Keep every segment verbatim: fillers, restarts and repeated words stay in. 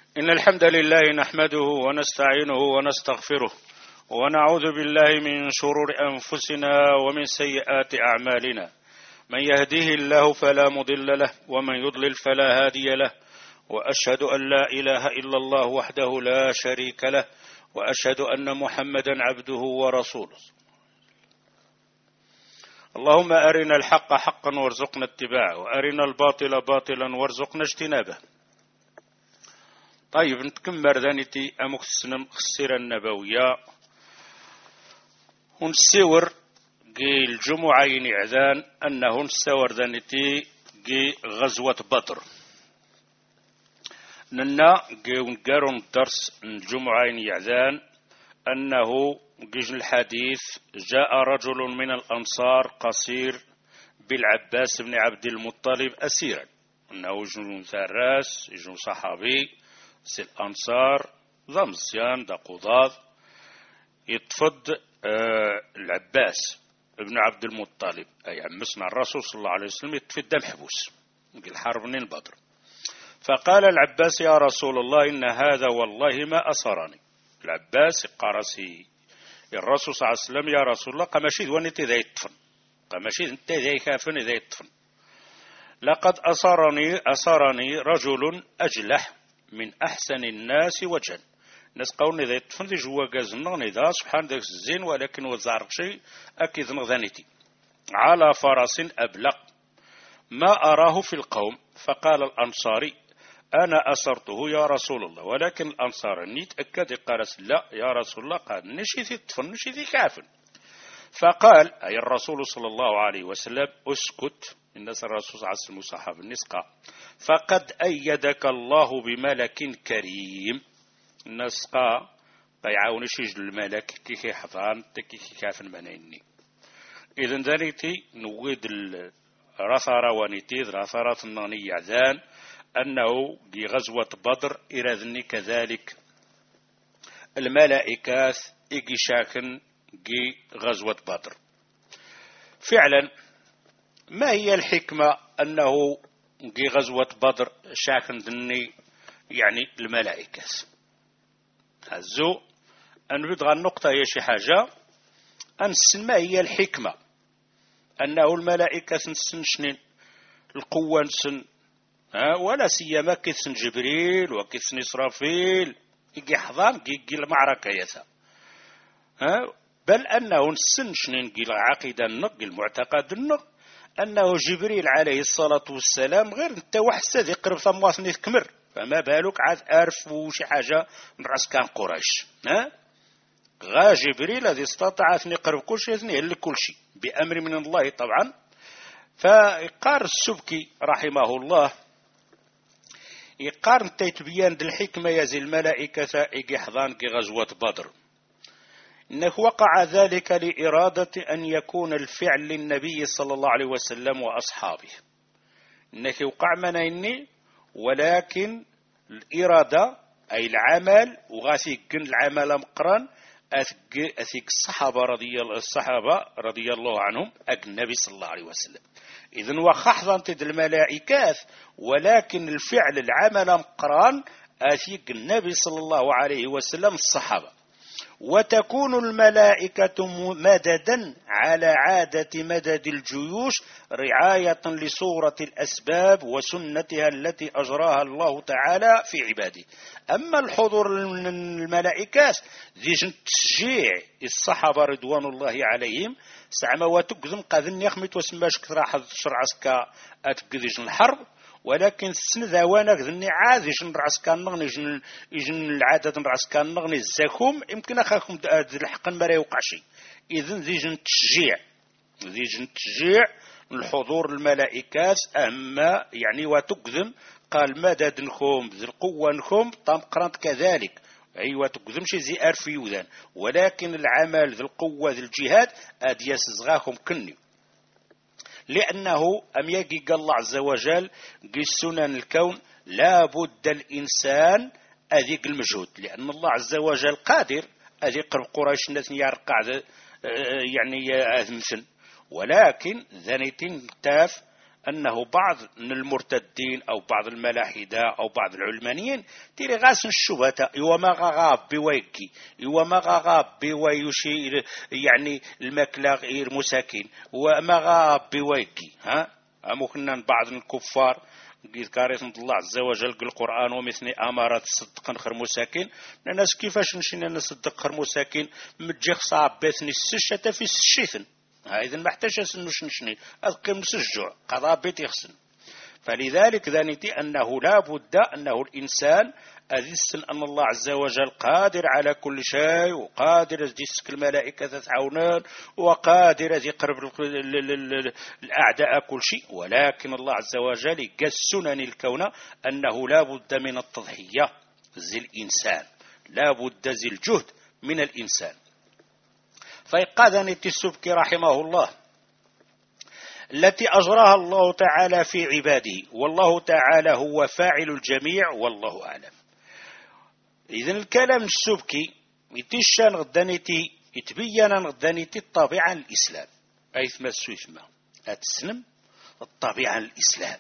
إن الحمد لله نحمده ونستعينه ونستغفره ونعوذ بالله من شرور أنفسنا ومن سيئات أعمالنا. من يهديه الله فلا مضل له ومن يضلل فلا هادي له، وأشهد أن لا إله إلا الله وحده لا شريك له، وأشهد أن محمدا عبده ورسوله. اللهم أرنا الحق حقا وارزقنا اتباعه، وأرنا الباطل باطلا وارزقنا اجتنابه. طيب نتكمل ذانيتي أمك السيرة النبوية ونسور جي الجمعين إعذان أنه نسور ذانيتي جي غزوة بدر. ننا جي ونقارن الدرس الجمعين إعذان أنه جيج الحديث جاء رجل من الأنصار قصير بالعباس بن عبد المطلب أسيرا، أنه جن ثراس جن صحابي سي الأنصار ذا مزيان ذا قضاض يتفض آه العباس ابن عبد المطلب أي عمسنا الرسول صلى الله عليه وسلم يتفد محبوس الحرب من بدر. فقال العباس يا رسول الله إن هذا والله ما أسرني. العباس قارسي الرسول صلى الله عليه وسلم يا رسول الله قمشيد ونتي ذا يتفن قمشيد انت ذا يكافن ذا يتفن لقد أسرني أسرني رجل أجلح من أحسن الناس وجها. ناس قولني ذا يتفن ذي جوا قازنا ذا سبحان ذاك الزين ولكن وزارك شيء أكيد نغذانيتي على فرس أبلق ما أراه في القوم. فقال الأنصاري أنا أسرته يا رسول الله، ولكن الأنصار نيتأكد قالت لا يا رسول الله قال نشيثي الطفل نشيثي كافن. فقال أي الرسول صلى الله عليه وسلم اسكت، الناس الرسول صلى الله عليه وسلم صحاب النسقة فقد أيدك الله بملك كريم. النسقة قيعون شيج الملك كيكي حضان تكيكي كافن منيني. إذن ذلك نويد الرثارة ونتيذ رثارة الناني يعذان أنه في غزوة بدر إرادني كذلك الملائكات إيجي شاكن في غزوة بدر. فعلا ما هي الحكمة أنه في غزوة بدر شاكن ذني يعني الملائكات هزو أن بدغى النقطة هي شي حاجة أنسن ما هي الحكمة أنه الملائكة نسن شنين القوة نسن ها ولا سيما كيسن جبريل وكيسن إسرافيل يجي حضان يجي المعركة يسا ها بل أنه نسن شنين يجي العقيدة النق المعتقد النق أنه جبريل عليه الصلاة والسلام غير انت وحسد يقرب ثمواث نثكمر، فما بالك عاد أعرف وشي حاجة من رأس كان قريش. ها غا جبريل الذي استطاع أن يقرب كل شيء يهلك كل شيء بأمر من الله طبعا. فقار السبكي رحمه الله يقارن تيتبيان الحكمة يزي الملائكة إيجي حضان كي غزوة بدر إنه وقع ذلك لإرادة أن يكون الفعل للنبي صلى الله عليه وسلم وأصحابه. إنه وقع منيني ولكن الإرادة أي العمل وغاسيقن العمل مقرن أثيق الصحابة رضي الله الصحابة رضي الله عنهم أك النبي صلى الله عليه وسلم. إذن وخحضن تد الملائكات ولكن الفعل العمل مقران أثيق النبي صلى الله عليه وسلم الصحابة. وتكون الملائكة مددا على عادة مدد الجيوش رعاية لصورة الأسباب وسنتها التي أجراها الله تعالى في عباده. أما الحضور الملائكات ذي تشجيع الصحابة رضوان الله عليهم سعما وتقذم قذن يخمت وسماش كثرة حد شرعسك أتقذيش الحرب، ولكن السن ذوانا ذني عاد يجن رعسكان نغني يجن يجن العادة رعسكان نغني الزاكم يمكن أخاكم الحقن ما لا يوقع شيء. إذن ذي جن تشجيع ذي جن تشجيع الحضور الملائكات أما يعني وتقذم قال مدد نخوم ذي القوة نخوم طمقرانت كذلك أيوة تقذم شي زي أرفي وذان، ولكن العمل ذي القوة ذي الجهاد أدياس صغاهم كني لأنه أم يجي الله عز وجل قي سنن الكون لا بد الإنسان أذيق المجهود، لأن الله عز وجل قادر أذيق قريش الناس يرقع يعني أذمثن، ولكن ذنيتين تاف أنه بعض من المرتدين أو بعض الملاحدة أو بعض العلمانيين تيري غاس الشبهة وما غاب بويكي وما غاب بويشي يعني الماكلة غير مساكين وما غاب بويكي ها ممكن بعض الكفار يذكر اسم الله عز وجل القرآن ومثل أمارات صدق خير مساكين الناس كيفاش نشينا نصدق خير مساكين متجيخ صعب بيثني السشة في الشيثن إذا ما احتاجش نش نشني أذكر مسجع قضاء بيت يخسن فلذلك ذانيتي أنه لا بد أنه الإنسان أذسن أن الله عز وجل قادر على كل شيء وقادر يسك الملائكة تتعاونان وقادر يقرب الأعداء كل شيء ولكن الله عز وجل يقسنني الكون أنه لا بد من التضحية زي الإنسان لا بد زي الجهد من الإنسان. فيقاذني السبكي رحمه الله التي أجراها الله تعالى في عباده والله تعالى هو فاعل الجميع والله أعلم. إذن الكلام السبكي يتشان غدانيتي يتبين غدانيتي الطبيعة الإسلام أي ثم السويثمة أتسلم الطبيعة الإسلام.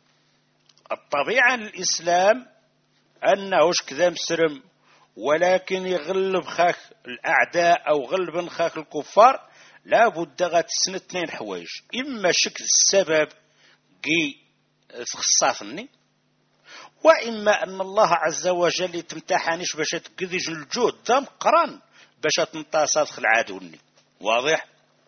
الطبيعة الإسلام أنه كذا مسرم ولكن يغلب خاك الأعداء أو غلب خاك الكفار لا بد غتسن اثنين حوايج إما شكل السبب كي تخصصني وإما أن الله عز وجل يتمتحنيش باش تقذج الجهد ذا مقران باش تنتصر العدوني واضح.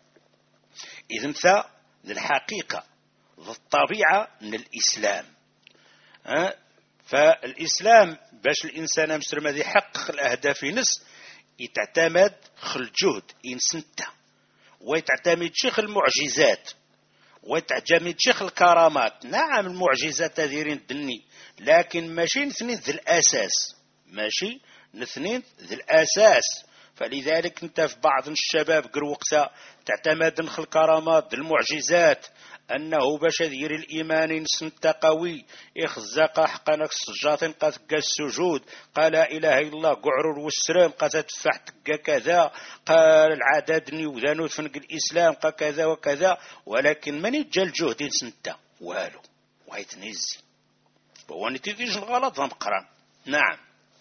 إذن ذا الحقيقة ذا الطبيعة من الإسلام أه؟ فالإسلام باش الإنسان مسلم هذا يحقق الأهداف نس يتعتمد خل جهد إنسنته ويتعتمد شيخ المعجزات ويتعتمد شيخ الكرامات. نعم المعجزات هذه الدني لكن ماشي نثنين ذي الأساس ماشي نثنين ذي الأساس. فلذلك انت في بعض الشباب قر وقتا تعتمد نخل الكرامات المعجزات أنه باش يدير الإيمان سنت قوي إخزاق حقنك السجاط قد السجود قال لا إله إلا الله قعرور والسلام قد تفحت كذا قال العدد نيوذانو فنق الإسلام قال كذا وكذا ولكن من يجل الجهد سنت والو ويتنزي وهو نتيجة الغلط هم قران. نعم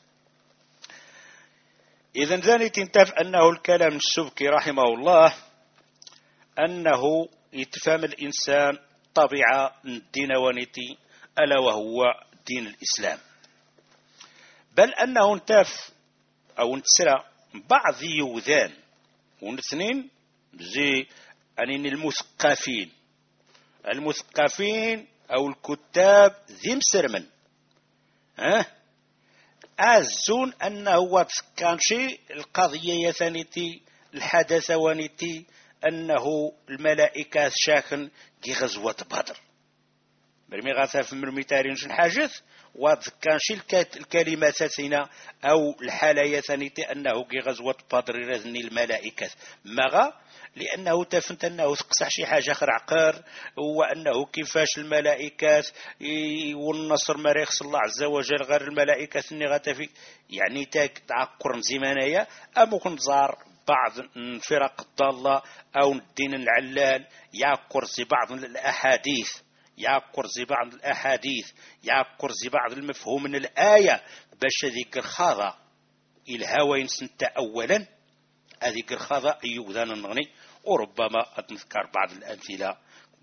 إذن ذاني تنتف أنه الكلام السبكي رحمه الله أنه يتفهم الإنسان طبيعة الدين ونتي ألا وهو دين الإسلام بل أنه انتف أو انتسرى بعض يوذان ونثنين زي أنين المثقفين المثقفين أو الكتاب ذي مسرمن ها أزون أنه كان شيء القضية يثنيتي الحدث ونتي أنه الملائكة شاكن كي غزوة بدر برمي غاثة في المرميتارين شن حاجث وكان شيء الكلمات ثانية أو الحالة ثانية أنه كي غزوة بدر رذني الملائكة مغا لأنه تفنت أنه تقصح شي حاجة خر عقار وأنه كيفاش الملائكة والنصر ما يخص الله عز وجل غير الملائكة النغة يعني تاك تعقر زمانية أمكن زار بعض الفرق الضالة أو الدين العلال يعقر زي بعض الأحاديث يعقر زي بعض الأحاديث يعقر زي بعض المفهوم من الآية باش ذيك الخاضة الهوين سنت أولا هذيك الخاضة يوذان النغني وربما أتذكر بعض الأمثلة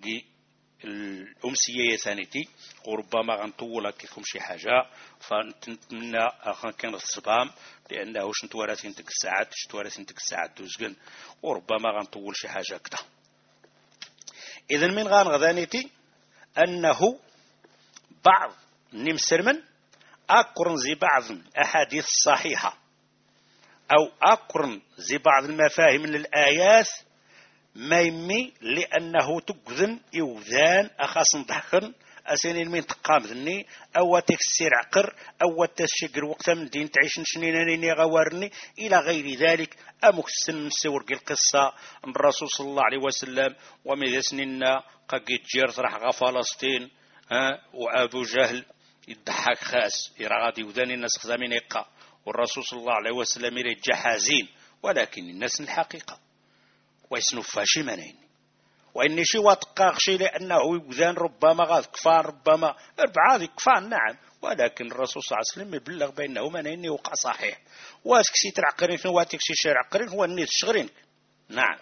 الأمسية ثانيتي وربما غنطول كيفهم شي حاجة فنتمنى أخان كان الصبام لأنه شنتوارثين تك الساعات شنتوارثين تك الساعات دوزقن وربما غنطول شي حاجة كده. إذن من غان غذانيتي أنه بعض نمسرمن أقرن زي بعض الأحاديث الصحيحة أو أقرن زي بعض المفاهيم من الآيات ما يمي لأنه تقذن يوذان أخاص ضحكن أسنين من تقام ذني أو تكسير عقر أو تشجر وقت من دين تعيش شنيناني غوارني إلى غير ذلك أمكسن نسور القصة الرسول صلى الله عليه وسلم ومذا سننا قد جيرت راح فلسطين ها وأبو جهل يضحك خاس يرغادي وذاني الناس خزامين يقع والرسول صلى الله عليه وسلم يرجع حزين ولكن الناس الحقيقة ويسنو فاشمانين وإني شي واتقاغشي لأنه يوذان ربما غاد كفان ربما أربعة كفان نعم، ولكن الرسول صلى الله عليه وسلم يبلغ بينهما أنه وقع صحيح. واتكسي ترعقرين واتكسي شرعقرين هو النيت شغرين نعم.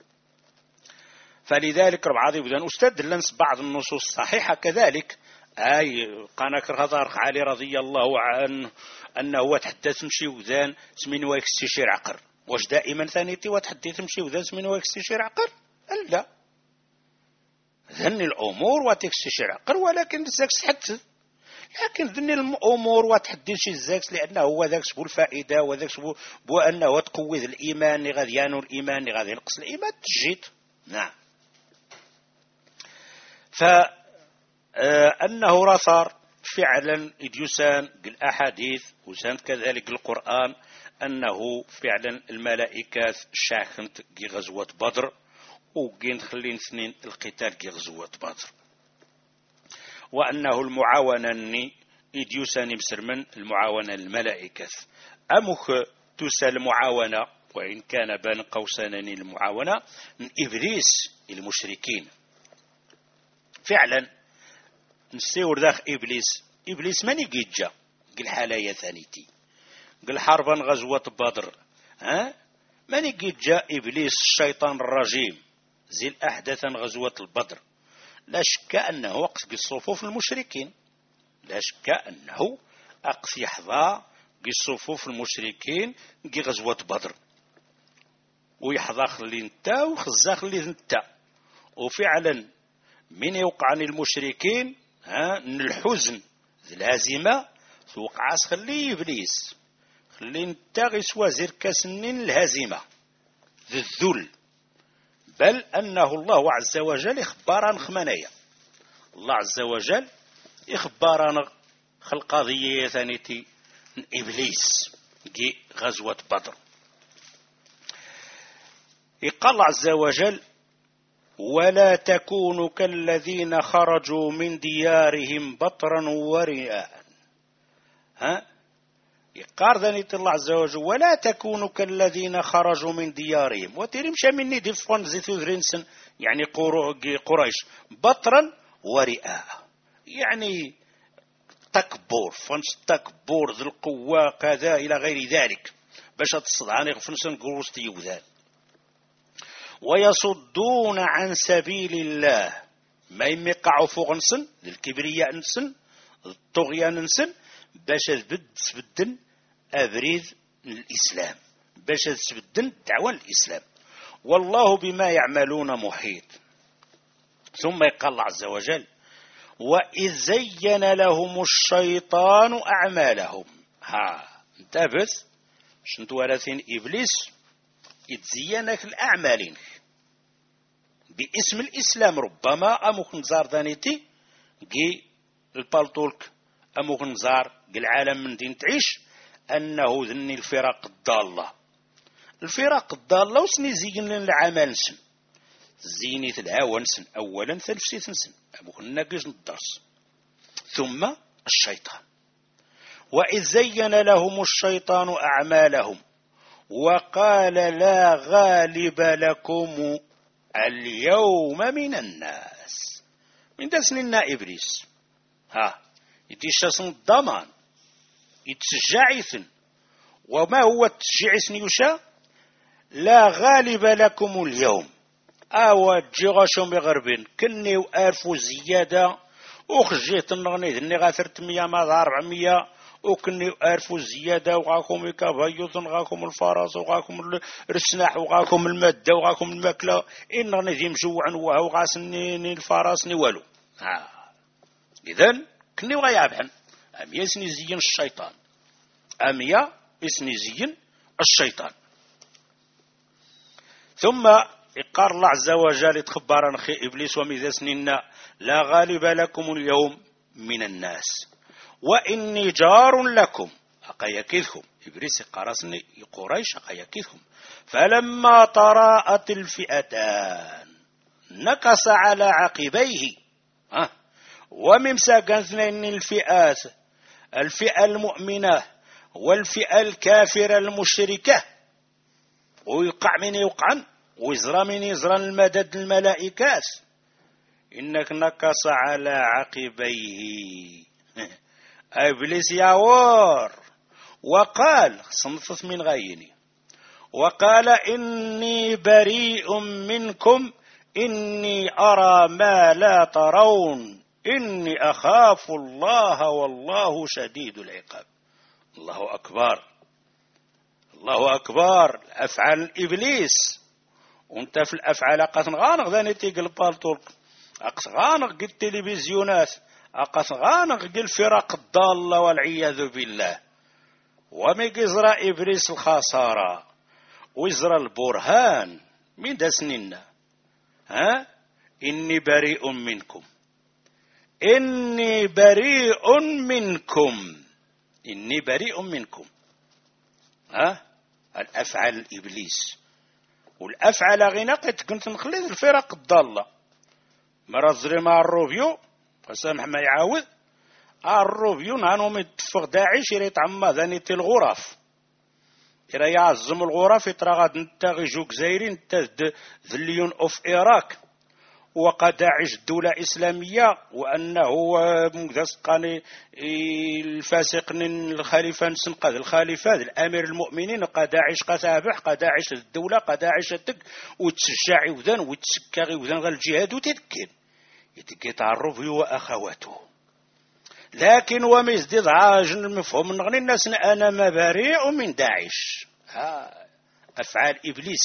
فلذلك ربعة يبدأ أستدلنس بعض النصوص الصحيحة كذلك. أي قناكر هذا علي رضي الله عنه أنه وتحدث مشي وذان سمين ويكستشير عقر. واش دائما ثانيتي وتحدث مشي وذان سمين ويكستشير عقر؟ لا، ذن الأمور وتكستشير عقر ولكن الزاكس تحدث، لكن ذن الأمور وتحدث شي الزاكس لأنه هو ذاك سبو الفائدة وذاك سبو بو أنه تقوذ الإيمان غادي يانو الإيمان غادي ينقص الإيمان تجيت نعم. فأنه رثر فعلا إديوسان الأحاديث وسان كذلك القرآن أنه فعلا الملائكة شاخنت كي غزوة بدر وكين خلين سنين القتال كي غزوة بدر، وأنه المعاونة ني إديوسان مسرمن المعاونة الملائكة أمخ تسال المعاونة وإن كان بين قوسين المعاونة من إبليس المشركين. فعلا نسيور داخ إبليس إبليس من يجيجا قل حالايا ثانيتي قل حربا غزوة بدر ها من يجيجا إبليس الشيطان الرجيم زي الأحداثا غزوة البدر. لا شك أنه وقت صفوف المشركين، لا شك أنه أقص يحظى صفوف المشركين كي غزوة بدر ويحظى خلي نتا وخزا خلي نتا. وفعلا من يوقع عن المشركين ها الحزن الهزيمة توقع خلي إبليس خلي نتا غيسوا زركا سنين الهزيمة ذي الذل، بل أنه الله عز وجل إخبارا خمانية. الله عز وجل إخبارا خلق قضية ثانيتي إبليس جي غزوة بدر. يقال الله عز وجل ولا تكونوا كالذين خرجوا من ديارهم بطرا ورئاء. ها يقار ذنيت الله عز وجل ولا تكونوا كالذين خرجوا من ديارهم وترمشى مني دفن زيتو ذرينسن يعني قريش بطرا ورئاء يعني تكبر فنس تكبر ذي القوة كذا إلى غير ذلك باش تصدعني فنسن قروس يوذان ويصدون عن سبيل الله ما يمقعوا فوق نسن للكبرياء نسن الطغيان نسن باش تبد تبدن أبريد الإسلام باش تبدن دعوة الإسلام والله بما يعملون محيط. ثم يقال الله عز وجل وإذ زين لهم الشيطان أعمالهم. ها انتبه شنتو ورثين إبليس يتزينك الأعمالين باسم الإسلام ربما أموك نزار دانيتي جي البالطولك أموك نزار جي العالم من دين تعيش أنه ذني الفرق الضالة الفرق الضالة وسني زين العمل سن زيني الهوى نسن أولا ثلث سن أموك نناقش الدرس ثم الشيطان وإذ زين لهم الشيطان أعمالهم وقال لا غالب لكم اليوم من الناس من دسننا إبليس ها يتشاسن الضمان يتشجعيثن وما هو التشجيعيثن يشاء لا غالب لكم اليوم أو جيغاشم بغربين كني وأرفو زيادة وخجيت النغني ذني غاثرت مية ماذا أربعمية وكني أعرفوا الزيادة وغاكم الكبايوت وغاكم الفرس وغاكم الرسناح وغاكم المادة وغاكم الماكلة إن غني مجوعا وغاسني الفرس نوالو. آه. إذن كني وغيابحن أم يسني زين الشيطان أم يسني زين الشيطان. ثم إقار الله عز وجل تخبرنا خي إبليس ومذا سننا لا غالب لكم اليوم من الناس وإني جار لكم أقيكيثكم إبليس قرصني قريش أقيكيثكم فلما تراءت الفئتان نكص على عقبيه ها وممسا اثنين الفئات الفئة المؤمنة والفئة الكافرة المشركة ويقع من يقعن ويزرى من يزرى المدد الملائكات إنك نكص على عقبيه إبليس يعور وقال صنفت من غيني وقال إني بريء منكم إني أرى ما لا ترون إني أخاف الله والله شديد العقاب. الله أكبر الله أكبر. أفعال إبليس وانت في الأفعال قد غانغ ذاني تيقل بالطول أقص غانغ قل التلفزيونات أقص غانغ قل فرق الضالة والعياذ بالله. وميقزر إبليس الخسارة ويزرى البرهان من دا سننا ها إني بريء منكم إني بريء منكم إني بريء منكم ها الأفعال الإبليس والأفعال غناقت كنت نخلي الفرق الضالة مرزري مع الروبيو فسامح ما يعاود الروبيو نانو متفق داعش يريد عما ذاني الغرف إرا يعزم الغرف يتراغد نتاغي جوك زايرين نتا ذليون أوف إيراك وقد داعش دولة إسلامية وأنه مدسقاني الفاسق الخليفة نسنقذ الخليفة الأمير المؤمنين قد داعش قتابح قد داعش الدولة قد داعش التك وتشجعي وذن وتسكاغي وذن غير الجهاد وتذكر يتكي تعرف هو أخواته. لكن ومزدد عاجن المفهوم من غني الناس أنا ما بريء من داعش. ها أفعال إبليس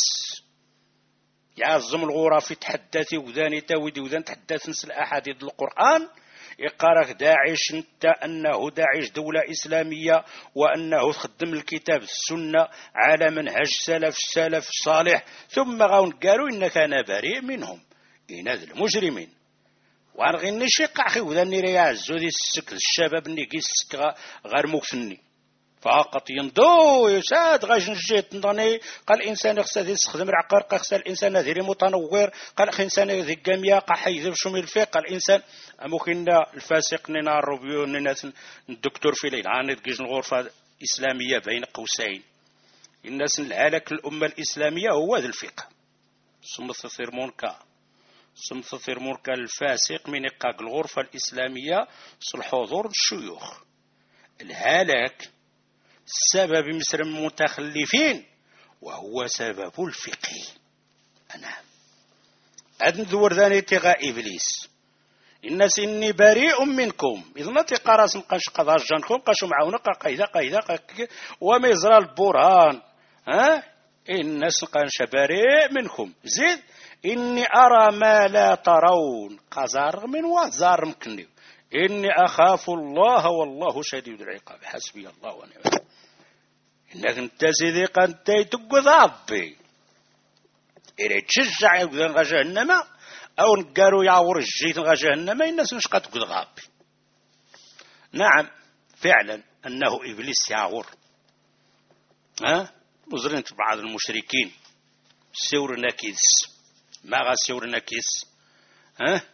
يعظم الغرف يتحدث وذاني تاودي وذان تحدث نسل أحاديث القرآن يقارك داعش انت أنه داعش دولة إسلامية وأنه تخدم الكتاب السنة على منهج سلف السلف الصالح ثم غاون قالوا إنك أنا بريء منهم إن هذا المجرمين وأنا غير نشيق أخي وذاني رياعزو ذي السك الشباب نيكي السك غير مكثني فقط ينضو يساد غاش نجيت نضني قال الإنسان يخص ذي يستخدم العقار قال الإنسان ذي متنور قال الإنسان ذي جميع قحيذ شو من الفقه قال الإنسان ممكن الفاسق ننا الروبيو ننا الدكتور في ليل عن تجيش الغرفة إسلامية بين قوسين الناس الهلاك الأمة الإسلامية هو ذي الفقه سمث ثيرمونكا سمث ثيرمونكا الفاسق من إقاق الغرفة الإسلامية الحضور الشيوخ الهلاك سبب مصر المتخلفين وهو سبب الفقه. أنا أدن ذور ذاني تغى إبليس الناس إني بريء منكم إذا نتقى راس نقاش قضاء جانكم قاشوا معونا قايدة قايدة وميزرى البرهان ها الناس نقاش بريء منكم زيد إني أرى ما لا ترون قزار من وزار مكني إني أخاف الله والله شديد العقاب حسبي الله ونعم الوكيل. إنك انت سيدي قنتي تقض ربي إلي تشجع يقضن غا جهنم أو نقارو يعور الجيت غا جهنم الناس نشقى تقض ربي. نعم فعلا أنه إبليس يعور ها وزرين بعض المشركين سور نكيس ما غا سور نكيس ها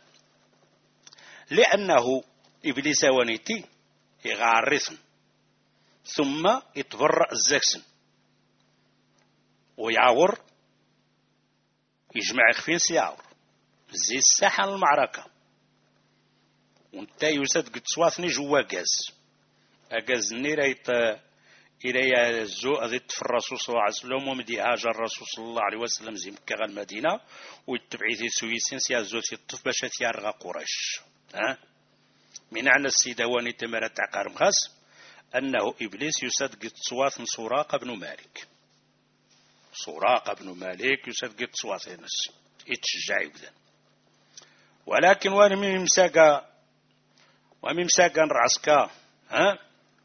لأنه إبليس ونيتي يغارثن ثم يتبرأ الزكسن ويعور يجمع خفين سيعور زي الساحة المعركة وانت يوسد قد سواثني جوا قاز أقاز نيريت إلي الزوء ذات في الرسول صلى الله عليه وسلم ومدي هاجر الرسول صلى الله عليه وسلم زي مكة المدينة ويتبعي سويسين سيا الزوء يطف باش يرغى قريش ها من عنا السيدواني تمرت عقار مخاس أنه إبليس يصدق صواث سراق بن مالك سراق بن مالك يصدق صواث نفسه يتشجع يبذن ولكن وانا من مساقا ومن مساقا رعسكا ها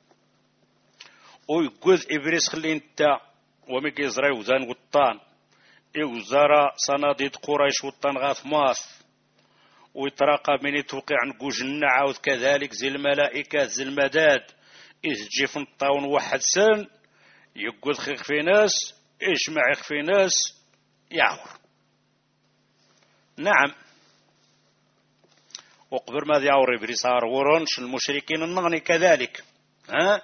ويقوذ إبليس خلي انت ومك يزرع وذان وطان يوزارا صناديد قريش وطان غاث ماث ويتراقى من يتوقع عن جوجنا عاود كذلك زي الملائكة زي المداد إذ تجي في الطاون واحد سن يقول خيخ في ناس إيش معي في ناس يعور. نعم وقبر ماذا يعور إبليس صار ورنش المشركين النغني كذلك ها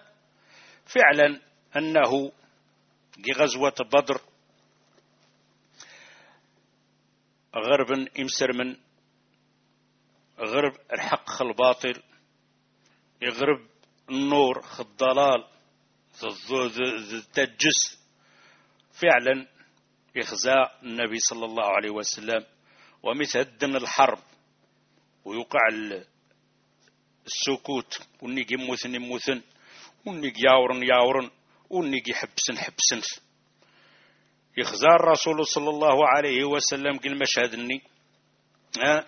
فعلا أنه غزوة بدر غرب إمسرمن غرب الحق خ الباطل يغرب النور خ الضلال التجس. فعلا يخزى النبي صلى الله عليه وسلم ومتهدن الحرب ويوقع السكوت ونيجي موثن موثن ونيجي ياورن ياورن ونيجي حبسن حبسن. يخزى الرسول صلى الله عليه وسلم قل مشهدني ها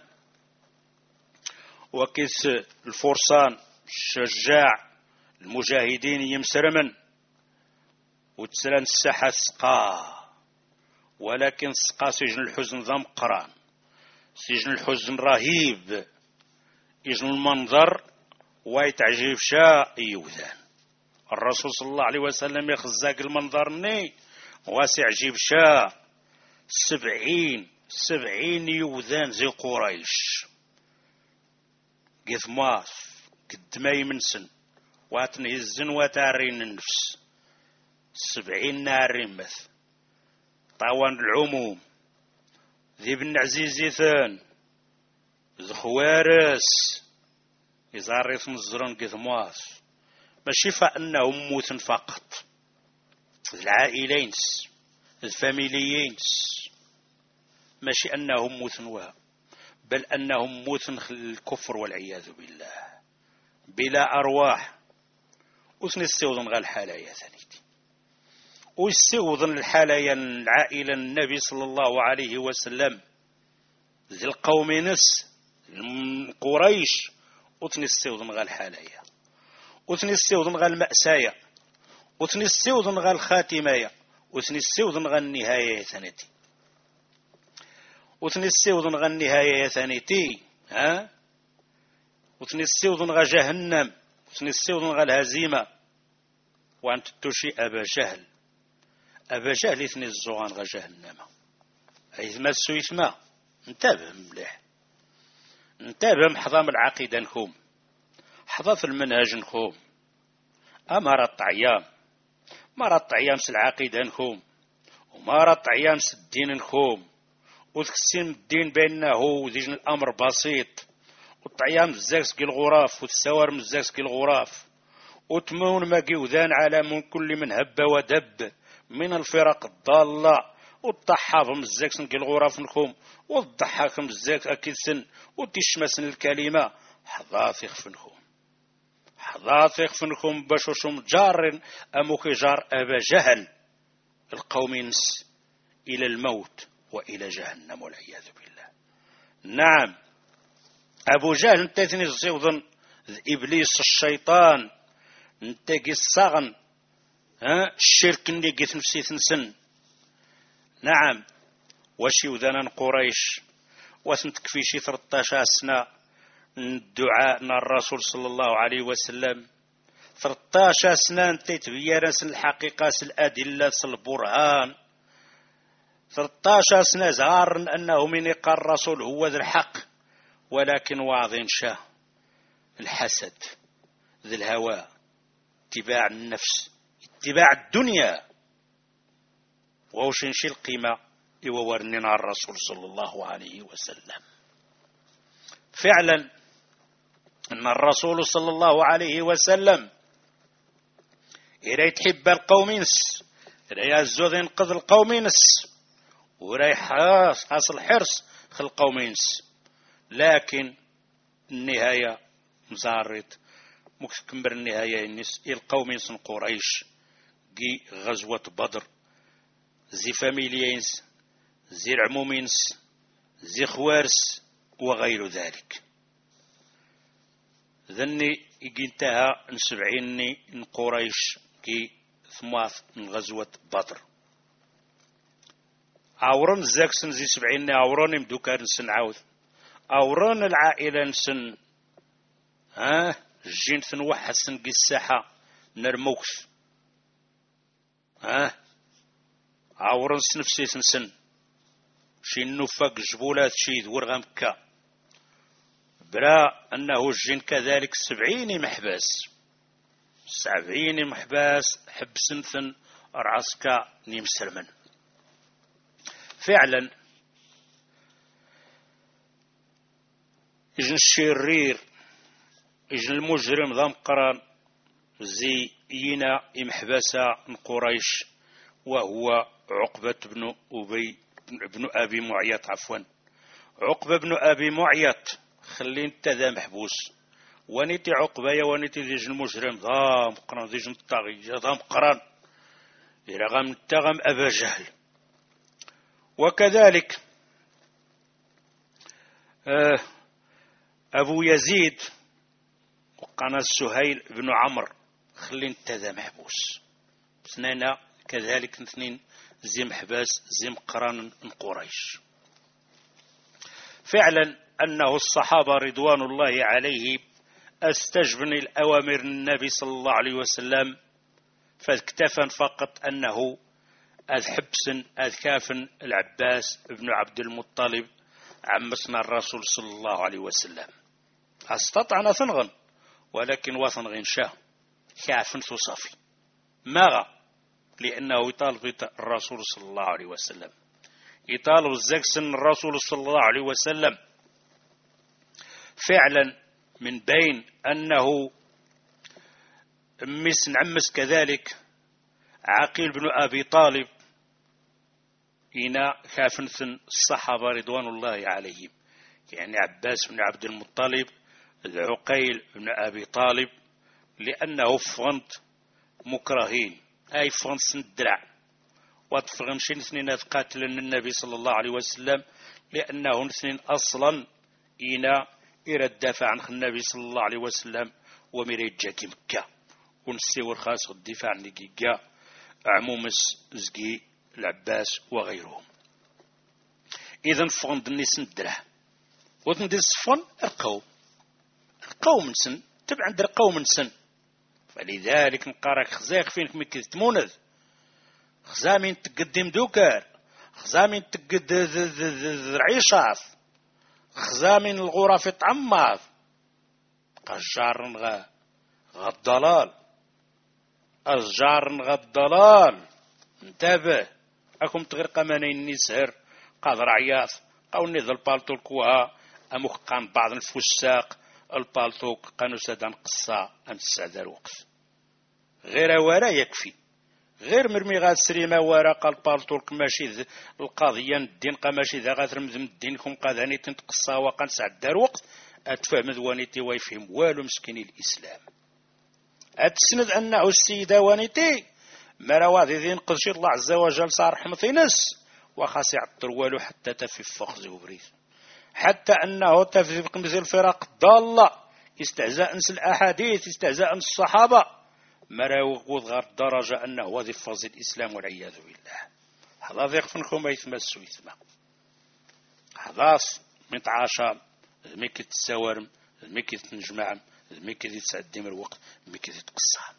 وكيس الفرسان الشجاع المجاهدين يمسرمن وتسلان الساحة سقا، ولكن سقا سجن الحزن ذا مقران، سجن الحزن رهيب، يجن المنظر ويتعجب شاء يوذان. الرسول صلى الله عليه وسلم يخزاق المنظر ني واسع جيب شاء سبعين سبعين يوذان زي قريش قثماث قد ما يمنسن واتنهزن وتارين النفس سبعين نارين مث طوان العموم ذي بن عزيز ثان ذي خوارس يزاريث نزرن قثماث ماشي فأنهم موثن فقط، العائلين الفاميليين ماشي أنهم موثن وها، بل أنهم موثن الكفر والعياذ بالله بلا أرواح. وثني السيوضن غا الحالايا ثانيتي ويستيوضن الحالايا العائلة النبي صلى الله عليه وسلم ذي القوم نس قريش وثني السيوضن غا الحالايا وثني السيوضن غا المأسايا وثني السيوضن غا الخاتمايا وثني السيوضن غا النهاية ثانيتي وثني السيوضن غا النهاية ثانيتي ها وثني السيوضن غا جهنم وثني السيوضن غا الهزيمة. وأنت تشي أبا جهل أبا جهل يثني الزغان غا جهنم أيثما السويثما. انتبه مليح، انتبه محضام العقيدة نخوم، حضاف المنهج نخوم، أمارة طعيام مارة طعيام س العقيدة نخوم ومارة طعيام س الدين نخوم وتقسيم الدين بأنه وذيجن الأمر بسيط والطعيام الزاكس كي الغراف والسوار مزاكس كي الغراف وتمون ما جيوذان على من كل من هب ودب من الفرق الضالة والطحاف مزاكس كي الغراف نخوم والضحاك مزاكس أكيد سن وتشمسن الكلمة حضاثيخ فنخوم حضاثيخ فنخوم باشوشم جار أموكي جار أبا جهل القوم ينس إلى الموت وإلى جهنم والعياذ بالله. نعم أبو جهل انتثني الزيوضن إبليس الشيطان انتقي الصغن ها الشرك اللي قيت نفسي ثنسن. نعم وشي وذانا قريش وثنتكفي شي ثلاثة عشر سنة الدعاء الرسول صلى الله عليه وسلم ثلاثة عشر سنة انتيت بيارس الحقيقة الأدلة البرهان ثلاثة عشر سنة زار أنه من يقال الرسول هو ذا الحق، ولكن واضين شاه الحسد ذي الهوى اتباع النفس اتباع الدنيا ووشنشي القيمة يوورننا الرسول صلى الله عليه وسلم. فعلا أن الرسول صلى الله عليه وسلم إلى تحب القومينس إلى يزوذ ينقذ القومينس ولا حاس حاصل حرص خل القومينس، لكن النهاية مزارت مكمبر النهاية الناس القومينس قريش جي غزوة بدر زي فاميليينس زي العمومينس زي خوارس وغير ذلك. ذني انتهى سبعيني من قريش كي ثماث من غزوة بدر عورن زاكسن زي سبعيني عورن مدوكا نسن عاوذ عورن العائلة نسن ها الجين ثنوح سن قي الساحة نرموكس ها عورن سنفسي سنسن شي النفاق جبولات شي ذور غمكا برا أنه الجن كذلك سبعين محباس سبعين محباس حبس ثن رعسكا نيمسرمن. فعلا إجن الشرير إجن المجرم ذا مقران زي ينا إمحبسة من قريش وهو عقبة بن أبي بن أبي معيط عفوا عقبة بن أبي معيط خلي انت ذا محبوس ونيتي عقبة يا ونيتي ذي المجرم ذا مقران ذي الطاغي ذا مقران إلى غم تغم أبا جهل. وكذلك أبو يزيد وقناة سهيل بن عمرو خلي انت ذا محبوس اثنين كذلك اثنين زي محباس زي مقران من قريش. فعلا أنه الصحابة رضوان الله عليه استجبن الأوامر النبي صلى الله عليه وسلم فاكتفى فقط أنه أذ حبس أذ كافن العباس بن عبد المطلب عمسنا الرسول صلى الله عليه وسلم استطعنا ثنغن ولكن وثنغن شاه كافن ثصافي ماغا لأنه يطالب الرسول صلى الله عليه وسلم يطالب الزكسن الرسول صلى الله عليه وسلم. فعلا من بين أنه مس نعمس كذلك عقيل بن أبي طالب إنا كافنثن الصحابة رضوان الله عليهم يعني عباس بن عبد المطلب عقيل بن أبي طالب لأنه فغنت مكرهين أي فغنت سندرع واتفغنشين اثنين قاتل النبي صلى الله عليه وسلم لأنه اثنين أصلا إنا إرى الدافع عن النبي صلى الله عليه وسلم ومريد جاكي مكة ونسيور خاص الدفاع عن لقيقا عمومس زقي العباس وغيرهم. إذن فغن دني سندره وذن الصفن القوم القوم سن تبع عند القوم سن فلذلك نقارك خزاق فينك مكذ تمونذ خزامين تقدم دوكار خزامين تقد العيشاف خزامين الغرف تعماف قجار غا غالضلال أشجار غالضلال انتبه أكم تغرق منين نسهر قادر عياث أو نذ البالتو الكوها أموخ قان بعض الفساق البالتوك قانو سادان قصة أم السعدار وقف غير ورا يكفي غير مرمي غاد سريما ورا قال بالتوك ماشي القضية الدين قماشي ذا غاد رمزم الدين كم قاداني تنتقصا وقان سعدار وقت أتفهم ذوانيتي ويفهم والو مسكيني الإسلام أتسند أنه السيدة وانيتي مراواد ذين قدشي الله عز وجل صار حمثينس وخاص يعطر والو حتى تفي فخذ وبريث حتى أنه تفي بقمز الفرق ضالة استهزاء نس الأحاديث استهزاء نس الصحابة مراوغ غير درجة أنه وذي فضل الإسلام والعياذ بالله هذا ذيق فنكم يتمسوا يتما هذا متعاشر ميكي تساورم ميكي تنجمع ميكي تسعدم الوقت ميكي تقصها.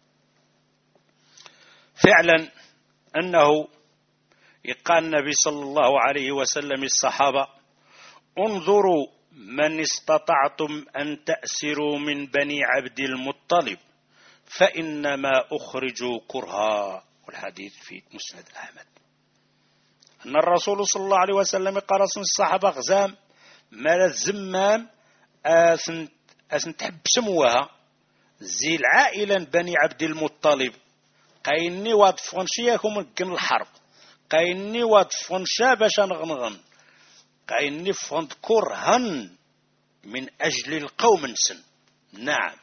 فعلا أنه يقال النبي صلى الله عليه وسلم الصحابة انظروا من استطعتم أن تأسروا من بني عبد المطلب فإنما أخرجوا كرها والحديث في مسند أحمد أن الرسول صلى الله عليه وسلم قال الصحابة غزام مال الزمام أثن, أثن تحب سموها زي العائلة بني عبد المطلب قايني واد فنشيكم الجن الحرب قايني واد فنشا باش نغنغن قايني فند كرهن من أجل القوم نسن. نعم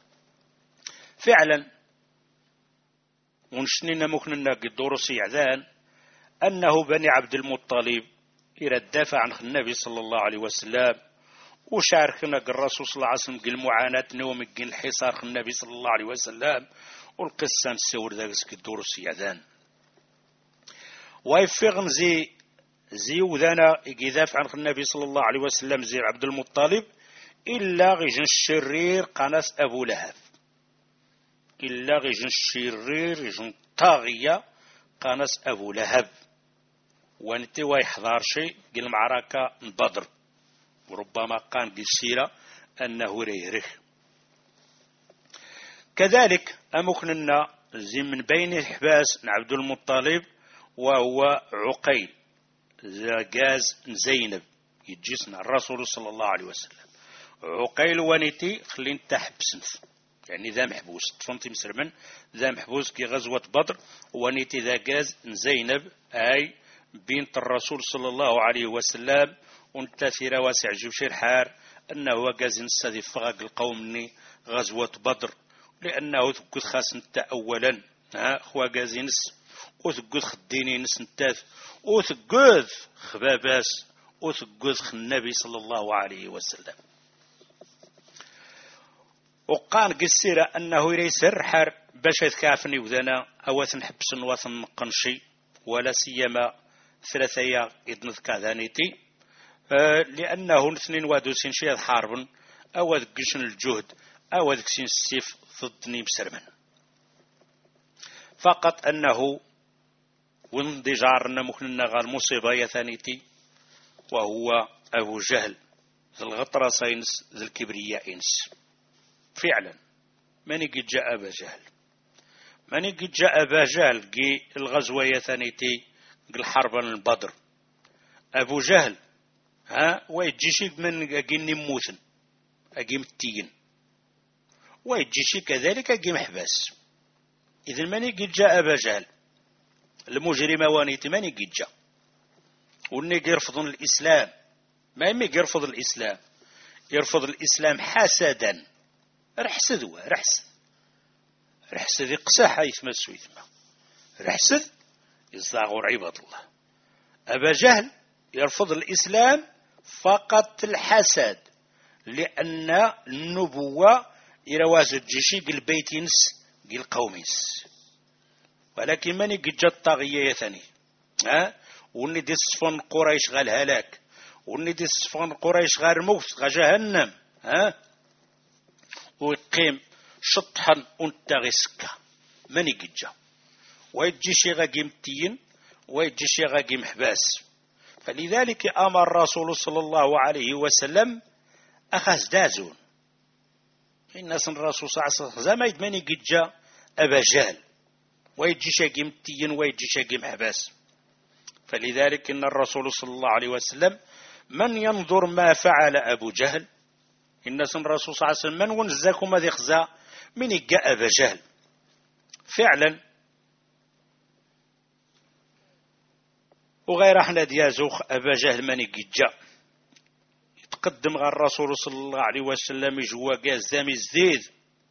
فعلا ونشنينا مكننا قدورس يعذان أنه بني عبد المطلب إلى الدافع عن النبي صلى الله عليه وسلم وشاركنا الرسول صلى الله عليه وسلم قل معاناة نوم قل الحصار النبي صلى الله عليه وسلم والقصة نسور ذاك الدورس يعذان ويفغن زي زي وذانا يدافع عن النبي صلى الله عليه وسلم زي عبد المطلب إلا غيجن الشرير قناس أبو لهب إلا غيجن الشرير غيجن طاغية قناس أبو لهب وانتي ويحضر شيء قل المعركة بدر وربما كان بالسيرة أنه ريرخ. كذلك أمكننا زي من بين الحباس عبد المطلب وهو عقيل زاجاز زينب يجيسنا الرسول صلى الله عليه وسلم عقيل ونيتي خلين تحبسنت يعني ذا محبوس تفهمتي مسرمن ذا محبوس كي غزوة بدر ونيتي ذا جاز زينب أي بنت الرسول صلى الله عليه وسلم ونتاثير واسع جوشير حار أنه جاز نستذي فغاق القوم غزوة بدر لأنه تقول خاص انت أولا ها خوا جازينس وتقول خديني نس نتاث وتقول خباباس وتقول النبي صلى الله عليه وسلم. وقان قسيرة أنه يسر حر باش يتكافني وذنا أو تنحبس وثن قنشي ولا سيما ثلاثية إذن كذانيتي أه لأنه اثنين وادوسين شيء حرب أو ذكشن الجهد أو ذكشن السيف ضدني بسرمن فقط أنه وندي جارنا مخلنا غال مصيبة يثانيتي وهو أبو جهل ذي الغطرة ساينس ذي الكبرياء إنس. فعلا من قد جاء أبا جهل من قد جاء أبا جهل قي الغزوة يثانيتي قل حربا البدر أبو جهل ها ويجيشي من أقين نموثن أقيم التين ويجيشي كذلك أقيم حباس. إذن من قد جاء أبا جهل المجرم وانيتي من قد جاء وني يرفض الإسلام ما يمي يرفض الإسلام يرفض الإسلام حسدا رحسد هو رحسد رحسد يقسى حيث ما سويثما رحسد يصدغ عباد الله. أبا جهل يرفض الإسلام فقط الحسد لأن النبوة يرواز الجيشي قل بيتينس قل قوميس ولكن من قد جاء الطاغية يثني ها وني دي صفن قريش غال هلاك وني دي صفن قريش غير موت غا جهنم ها ويقيم شطحا ونتاغي سكا من قد جاء ويجي شي غاقي متين ويجي شي غاقي محباس. فلذلك أمر الرسول صلى الله عليه وسلم أخذ دازون الناس الرسول صلى الله عليه وسلم زمايد من قد جاء أبا جهل ويجي شي متين ويجي شي محباس. فلذلك إن الرسول صلى الله عليه وسلم من ينظر ما فعل أبو جهل الناس الرسول صلى الله عليه وسلم من ونزاكم هذه خزا من جاء أبا جهل. فعلا وغير احنا ديازوخ أبا جهل من جاء يتقدم غير الرسول صلى الله عليه وسلم يجوا جاز دامي زديد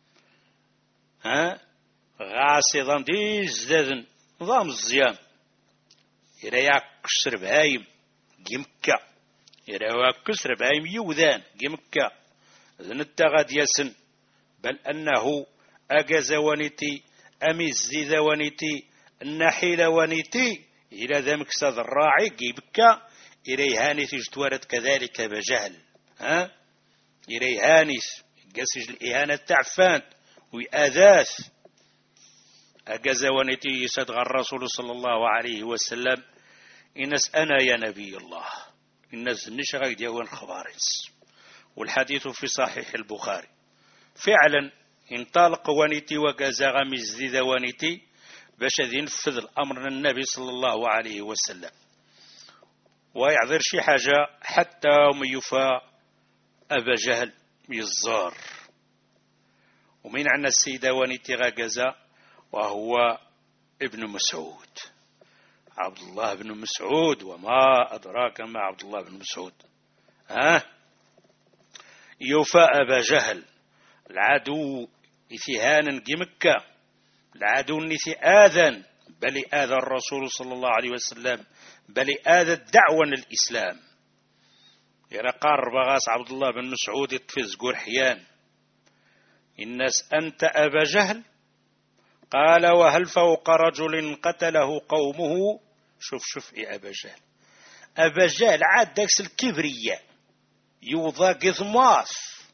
ها غاسي دي زداد نظام الزيام يريا كسر بهايم جمكة يريا كسر بهايم يوذان جمكة ذنتا غاد يسن بل أنه أجاز ونيتي أميز زيد ونيتي النحيل ونيتي إلى ذا مكسد الراعي جيبكا إلي هانث جتورت كذلك بجهل ها إلي هانث قسج الإهانة تعفان وآذاث أجاز ونيتي يصدق الرسول صلى الله عليه وسلم إنس أنا يا نبي الله إنس نشغل ديوان خبارس. والحديث في صحيح البخاري فعلا انطلق ونيتي وجازا غمز ذي ونيتي باش ينفذ الأمر النبي صلى الله عليه وسلم ويعذر شي حاجة حتى يفا أبا جهل يزار. ومن عنا السيدة ونيتي غاجزا وهو ابن مسعود عبد الله بن مسعود وما أدراك ما عبد الله بن مسعود ها يوفى أبا جهل العدو إثهانا جمكة العدو نثي آذن بل آذى الرسول صلى الله عليه وسلم بل آذى الدعوة للإسلام. يرقار بغاس عبد الله بن مسعود يتفز قرحيان الناس أنت أبا جهل قال وهل فوق رجل قتله قومه. شوف شوف إيه أبا جهل أبا جهل عاد داكس الكبرياء يوضا قثماث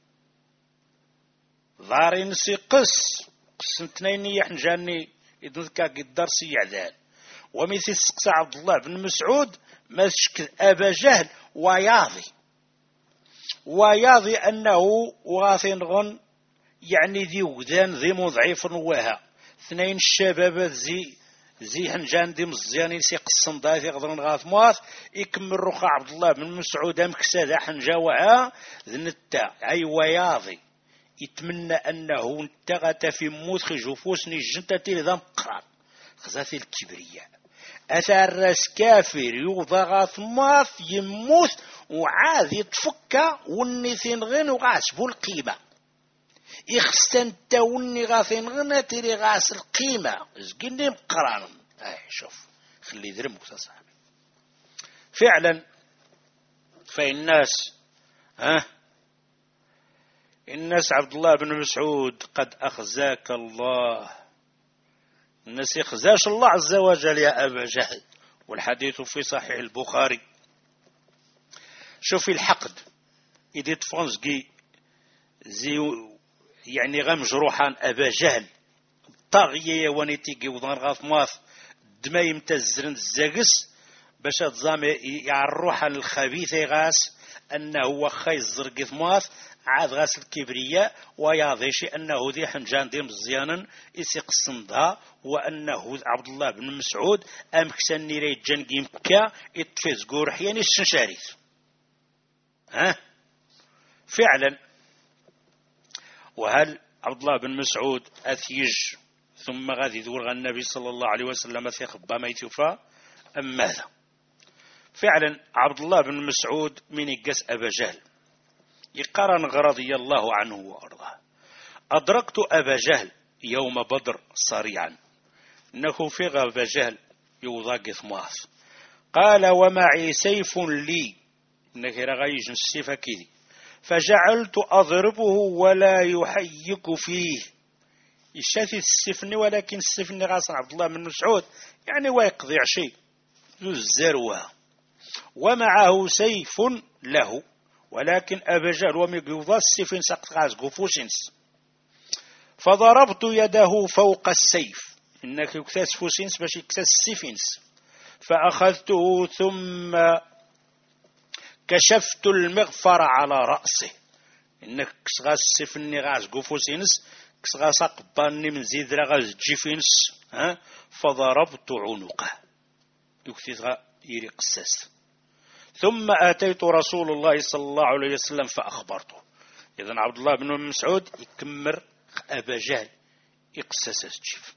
ضاري نسي قس قس اثنين يحن جاني يذكر قدر سيعذان ومثل سقس عبد الله بن مسعود ما شكل أبا جهل وياضي وياضي أنه واثن غن يعني ذي وذان ذي مضعيف وها اثنين الشباب ذي زي حنجان دي مزيانين سي قصن دايث يقدرن غاث مواث يكمل رخا عبد الله بن مسعود مكسادة حنجا وعا ذنتا أي وياضي يتمنى أنه انتغت في موت خجوفوس نجنتا تيذا مقران خزاثي الكبرياء أثار راس كافر يوضى غاث مواث يموت وعاد يتفكى والنثين غن وغاسبو القيمة يخستن تاوني غاثين غنى تيري غاس القيمة زقني مقران. اي شوف خلي ذرمك تصاحبي فعلا. فالناس ها الناس عبد الله بن مسعود قد أخزاك الله. الناس يخزاش الله عز وجل يا أبا جهل، والحديث في صحيح البخاري. شوفي الحقد إذا تفونسكي زي يعني غمجروحان أبا جهل طاغية ونيتيكي وضان غاث ماث دما يمتزرن الزاقس باش تزام يعروح الخبيث غاس أنه هو خاي الزرقث ماث عاد غاس الكبرياء وياضيشي أنه ذي حنجان دي مزيانا يسيق الصندها وأنه عبد الله بن مسعود أمكسن نيري جنقي مكا يطفز قورح يعني الشنشاريث. ها فعلا. وهل عبد الله بن مسعود أثيج ثم غادي ذور النبي صلى الله عليه وسلم ثيق بما يتوفى أم ماذا؟ فعلا عبد الله بن مسعود من يقس أبا جهل يقارن رضي الله عنه وأرضاه. أدركت أبا جهل يوم بدر صريعا إنه في أبا جهل يوضاق ثماث قال ومعي سيف لي إنك رغيج السيف كذي فجعلت أضربه ولا يحيك فيه الشاثي السفن ولكن السفن غاصن عبد الله بن مسعود يعني ويقضي شيء الزروة ومعه سيف له ولكن أبا جهل ومقوضى السفن سقط غاز قفوسنس فضربت يده فوق السيف إنك يكتاس فوسنس باش يكتاس السفنس فأخذته ثم كشفت المغفر على رأسه إنك كسغاس السفن غاز قفوسنس كسغاس قباني من زيد غاز جيفنس ها فضربت عنقه يكتاس يري قساس ثم آتيت رسول الله صلى الله عليه وسلم فأخبرته. إذن عبد الله بن مسعود يكمر أبا جهل يقسس الجيف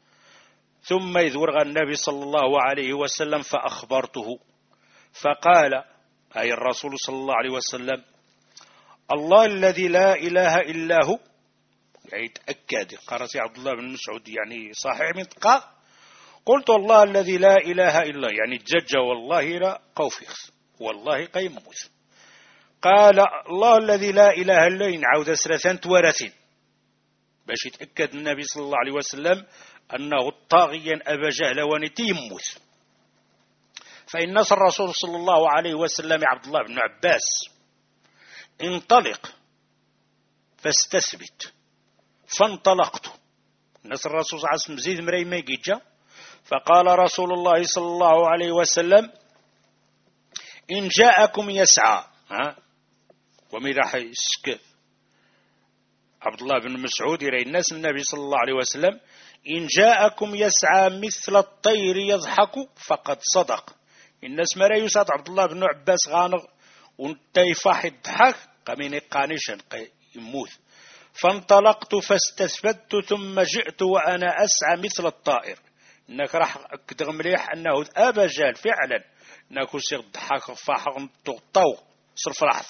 ثم يذورغ النبي صلى الله عليه وسلم فأخبرته فقال أي الرسول صلى الله عليه وسلم الله الذي لا إله إلا هو يعني تأكد قرأت عبد الله بن مسعود يعني صحيح منطقة قلت الله الذي لا إله إلا يعني الجج والله لا قوفيخ والله قيموث قال الله الذي لا إله إلا ينعود سرثان تورثين باش يتأكد النبي صلى الله عليه وسلم أنه طاغيا أبا جهل ونتيموث. فإن نصر الرسول صلى الله عليه وسلم عبد الله بن عباس انطلق فاستثبت فانطلقت نصر الرسول صلى الله عليه وسلم زيد مري ما يجي فقال رسول الله صلى الله عليه وسلم إن جاءكم يسعى ها ومن راح يسك عبد الله بن مسعود يرى الناس النبي صلى الله عليه وسلم إن جاءكم يسعى مثل الطير يضحك فقد صدق. الناس ما يسعد عبد الله بن عباس غانغ ونتيفاح الضحك قمين قانشا يموت فانطلقت فاستثبت ثم جئت وأنا أسعى مثل الطائر إنك راح أكدغ مليح أنه أبا جهل فعلا إنك سيغ الضحك فاحق تغطو صرف رحض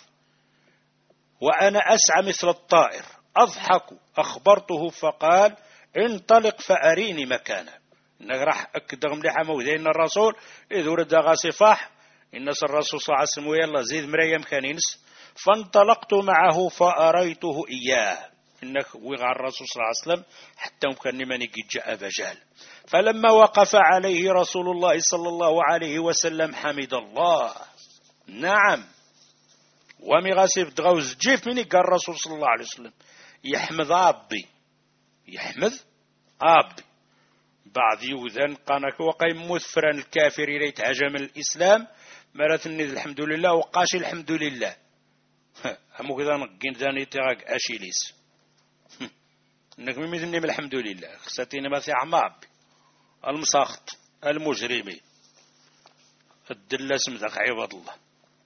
وأنا أسعى مثل الطائر أضحك أخبرته فقال انطلق فأريني مكانا إنك راح أكدغ مليح موذين الرسول إذ ورد غاصفاح إن الرسول صلى الله عليه وسلم يلا زيد مريم كانينس فانطلقت معه فأريته إياه إنك وقع الرسول صلى الله عليه وسلم حتى مكان من جاء أبا جهل فلما وقف عليه رسول الله صلى الله عليه وسلم حمد الله نعم ومغاسب دغوز جيف مني قال الرسول صلى الله عليه وسلم يحمد أبي يحمد أبي بعض يوذن قانك وقيم مثفرا الكافر إليه هجم الإسلام مرات النذ الحمد لله وقاش الحمد لله همو كذا نقين ذاني تغاق أشيليس إنك مميزني من الحمد لله خساتين ما في عماب المساخط المجرمي الدلاس مذاق عباد الله.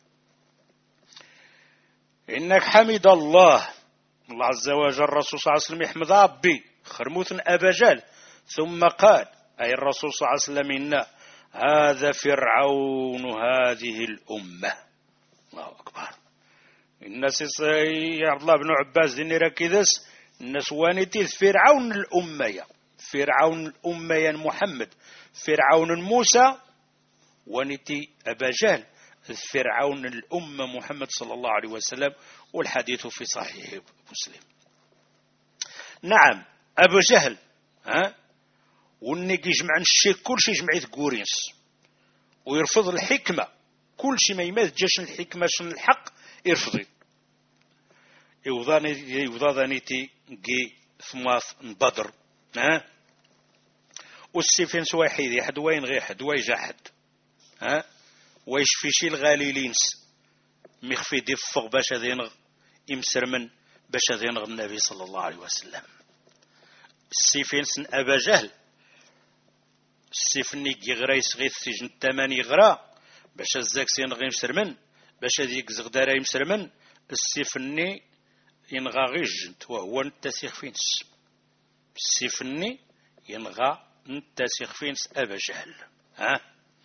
إنك حمد الله الله عز وجل الرسول صلى الله عليه وسلم يحمد ربي خرموث أبا جهل، ثم قال أي الرسول صلى الله عليه وسلم إن هذا فرعون هذه الأمة. الله أكبر. الناس يا عبد الله بن عباس ديني ركيدس الناس وانتي فرعون الأمية، فرعون الأمية محمد، فرعون موسى، ونتي أبا جهل فرعون الأمة محمد صلى الله عليه وسلم، والحديث في صحيح مسلم. نعم أبو جهل ها ونك يجمع الشيء كل شيء يجمع يتقورينس ويرفض الحكمة، كل شيء ما يماث جاش الحكمة شن الحق يرفض يوضانيتي جي ثماث بدر ها والسيفين سواحيدي حد وين غير حد ويجحد ها ويشفي شي الغاليلينس مخفي دي فوق باش هذين يمسرمن باش هذين النبي صلى الله عليه وسلم. السيفين سن أبا جهل السيفني يغريس غير السجن الثماني يغرى باش الزاك سين غير يمسرمن باش هذيك زغدارة يمسرمن السيفني ينغى غير الجنت وهو نتاسيخ فينس. السيفني ينغى نتاسيخ فينس أبا جهل ها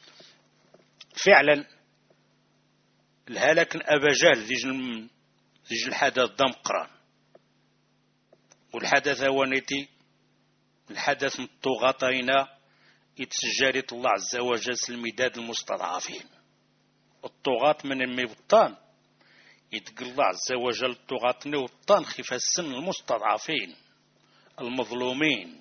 فعلا الهلاك أبا جهل ذي جن ذي الحدث دمقران، والحدث هو نتي الحدث من الطغاتين يتسجل الله عز وجل المداد المستضعفين. الطغاة من المبطان يتقل الله عز وجل الطغاة نوطان خفا السن المستضعفين المظلومين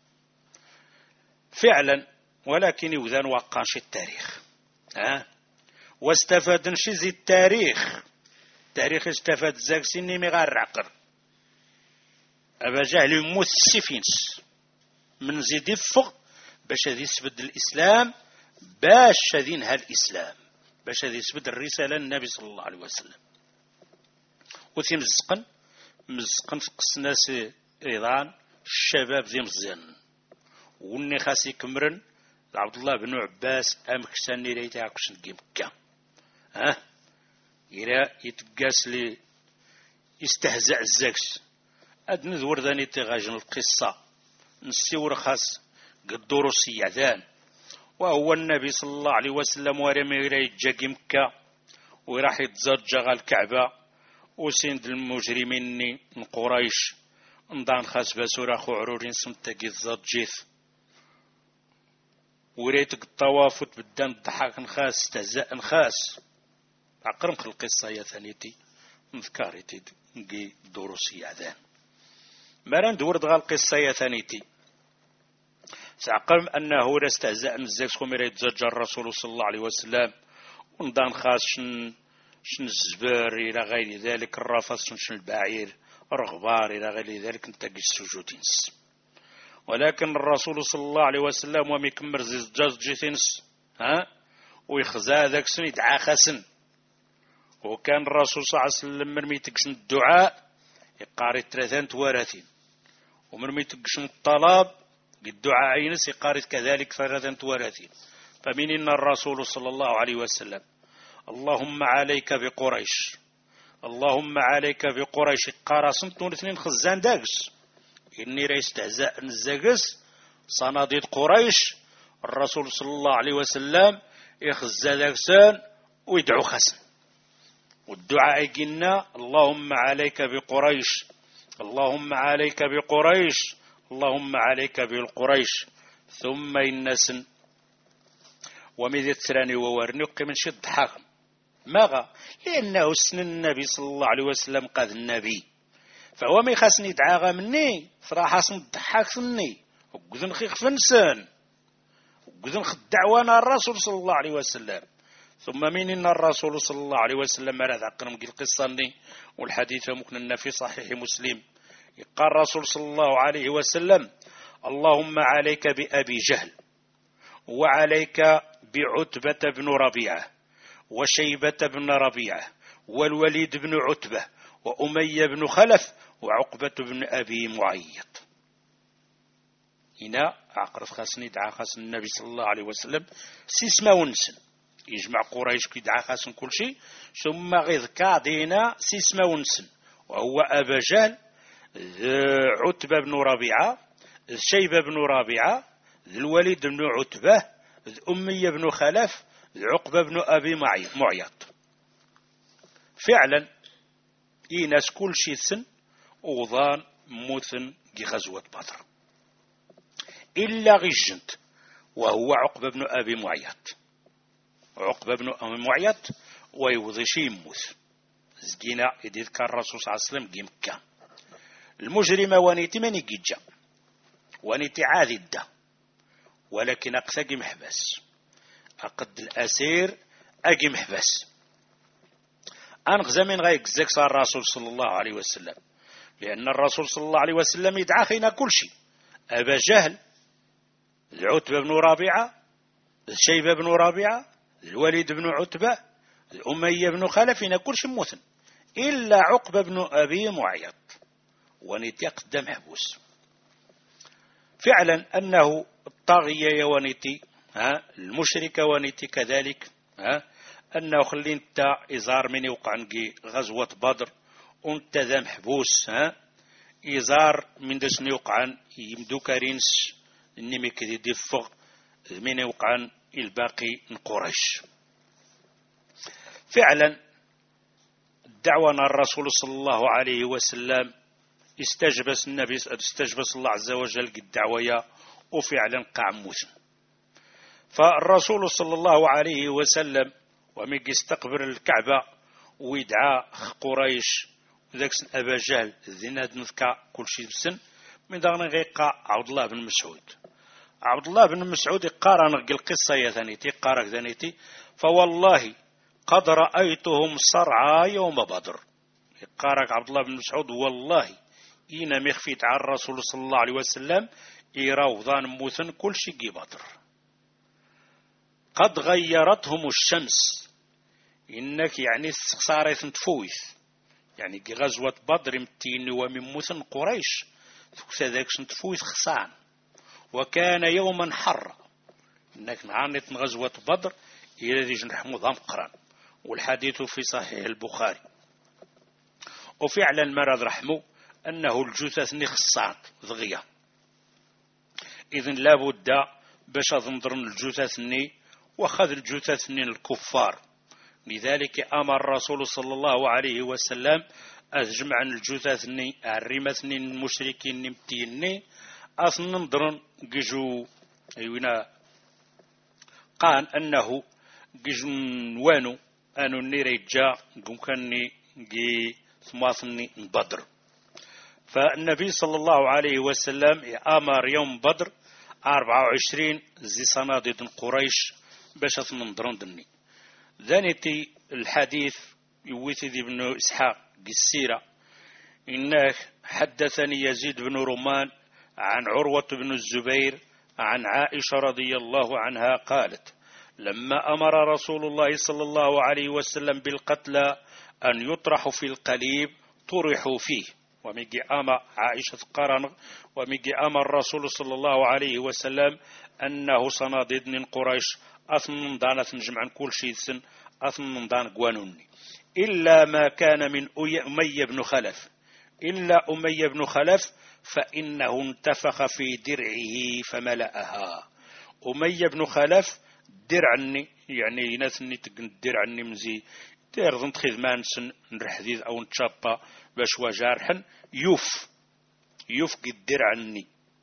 فعلا. ولكن يوذان وقانش التاريخ ها واستفاد نشيزي التاريخ التاريخ استفاد زاك سني مي غير عقر أبا جهل يموت السفينس من زيد يفق باش هذي يثبت الإسلام باش هذي ينهى الإسلام باش هذي يثبت الرسالة للنبي صلى الله عليه وسلم. وثي مزقن مزقن قسناس ايضا الشباب ذي مزيان وني خاسي كمرن عبد الله بن عباس امكساني ريتي عكش نجي مكة ها الى يتقاس لي يستهزأ الزاكس ادن ذور ذاني تغاجن القصة نسيور خاص قدورو سيعذان وهو النبي صلى الله عليه وسلم ورمي يجاكي مكة وراح يتزرج على الكعبة وسند المجرمين من قريش نضان خاص باسورا خو عرورين سمتاكي الزرجيث وريتك الطواف وتبدان الضحك نخاس استهزاء نخاس عقرم القصة يا ثانيتي نذكاريتي نجي دروسي عذان مران دور دغا القصة يا ثانيتي سعقرم أنه استهزاء نزاك خميرا يتزجر الرسول صلى الله عليه وسلم ونضان خاص شن شن الزبار إلى غير ذلك الرفص شن البعير رغبار إلى غير ذلك نتاقي السجودينس. ولكن الرسول صلى الله عليه وسلم وميكمر زيز جيثينس ها ويخزا ذاك سن يدعى خسن وكان الرسول صلى الله عليه وسلم مرمي تقسم الدعاء يقاري ثلاثين توارثين ومرمي تقسم الطلب بالدعاء عينس يقاري كذلك ثلاثين توارثين. فمن إن الرسول صلى الله عليه وسلم اللهم عليك بقريش اللهم عليك بقريش قارا سنتون اثنين خزان داقس إني رأي استهزاء نزاقس صناديد قريش الرسول صلى الله عليه وسلم يخزا داقسان ويدعو خسن والدعاء يقولنا اللهم عليك بقريش اللهم عليك بقريش اللهم عليك بالقريش ثم إنسن ومذ الثراني وورنق من شد حاكم ماذا لأنه سن النبي صلى الله عليه وسلم قاد النبي فهو ما يخاصني يدعاغا مني صراحة صندحاك سني وقذن خيخ فنسان وقذن خدعوانا الرسول صلى الله عليه وسلم. ثم من إن الرسول صلى الله عليه وسلم مراد عقرم قل قصاني والحديث مكننا في صحيح مسلم قال الرسول صلى الله عليه وسلم اللهم عليك بأبي جهل وعليك بعتبة بن ربيعة وشيبة بن ربيعة والوليد بن عتبة وأمية بن خلف وعقبة بن أبي معيط. هنا عقرف خاصني دعا خاص النبي صلى الله عليه وسلم سيسما ونسن يجمع قريش كيدعا خاصن كل شيء ثم غيذكا دينا سيسما ونسن وهو أبا جهل عتبة بن ربيعة شيبة بن ربيعة الوليد بن عتبة أمية بن خلف عقبة بن أبي معيط. فعلا إيناس كل شيء سن وظان موثن دي غزوة بدر إلا غيجنت وهو عقبة بن أبي معيط. عقبة بن أبي معيط ويوضي شي يموت زكينا يذكر الرسول صلى الله عليه وسلم قي مكة. المجرمة وانيتي ماني جيجا وانيتي عاذدة ولكن أقسى محبس أقد الأسير أجي محبس أنغزى من غيك زيك صار الرسول صلى الله عليه وسلم لأن الرسول صلى الله عليه وسلم يدعى خينا كل شيء. أبا جهل العتبة بن رابعة الشيبة بن رابعة الوليد بن عتبة الأمية بن خلف هنا كل شيء موثن إلا عقبة بن أبي معيط ونيتي قدام محبوس. فعلا أنه الطاغية ونيتي ها المشركة ونيتي كذلك ها أنه خلين تا إزار من يوقع نجي غزوة بدر وانت ذا محبوس ها إزار من دسن يوقع يمدو كارينس إني كذي دفق من يوقع الباقي نقرش. فعلا دعوانا الرسول صلى الله عليه وسلم استجبس النبي استجبس الله عز وجل الدعوية وفعلا قع موسى. فالرسول صلى الله عليه وسلم وميجي استقبل الكعبة ويدعى قريش ذاك أبا جهل ذناد نذكى كل شيء بسن من دغنا غيقع عبد الله بن مسعود. عبد الله بن مسعود قارن القصة يا ثانيتي قارك ثانيتي فوالله قد رأيتهم صرعى يوم بدر. قارك عبد الله بن مسعود والله إنا مخفيت على الرسول صلى الله عليه وسلم إيراو ظان موثن كل شيء بدر. قد غيرتهم الشمس إنك يعني صارت تفويث يعني غزوة بدر متين ومن موثن قريش ذاك تفويث خصان وكان يوما حر إنك نعانت غزوة بدر إلى ذي جنحمو ضمقرا والحديث في صحيح البخاري. وفعلا مرض رحمه أنه الجثث نخصان ضغية إذن لابد باش تنظرن الجثث ني وخذ الجثث من الكفار. لذلك أمر الرسول صلى الله عليه وسلم أجمع الجثث ني الرمث ني المشركين نمتيني أصلا ننظرن جيجو أيونا قال أنه جيجو وانو أنو نيريجا قمكني جي ثماثني بدر. فالنبي صلى الله عليه وسلم أمر يوم بدر أربعة وعشرين زي صناديد قريش باش تنظرون دني. ذانيتي الحديث يوثي ابن إسحاق السيرة إنه حدثني يزيد بن رومان عن عروة بن الزبير عن عائشة رضي الله عنها قالت لما أمر رسول الله صلى الله عليه وسلم بالقتلى أن يطرحوا في القليب طرحوا فيه. وميجي أمر عائشة قرن وميجي أمر الرسول صلى الله عليه وسلم أنه صناديد من قريش أثمن دانة جمعا كل شيء سن أثمن دان قوانوني إلا ما كان من أمية بن خلف إلا أمية بن خلف فإنه انتفخ في درعه فملأها. أمية بن خلف درعني يعني ناثني تقن درعني مزي تيرضن تخذمان سن نرحذيذ أو نتشابا باش وجارحا يوف يوف قد درعني.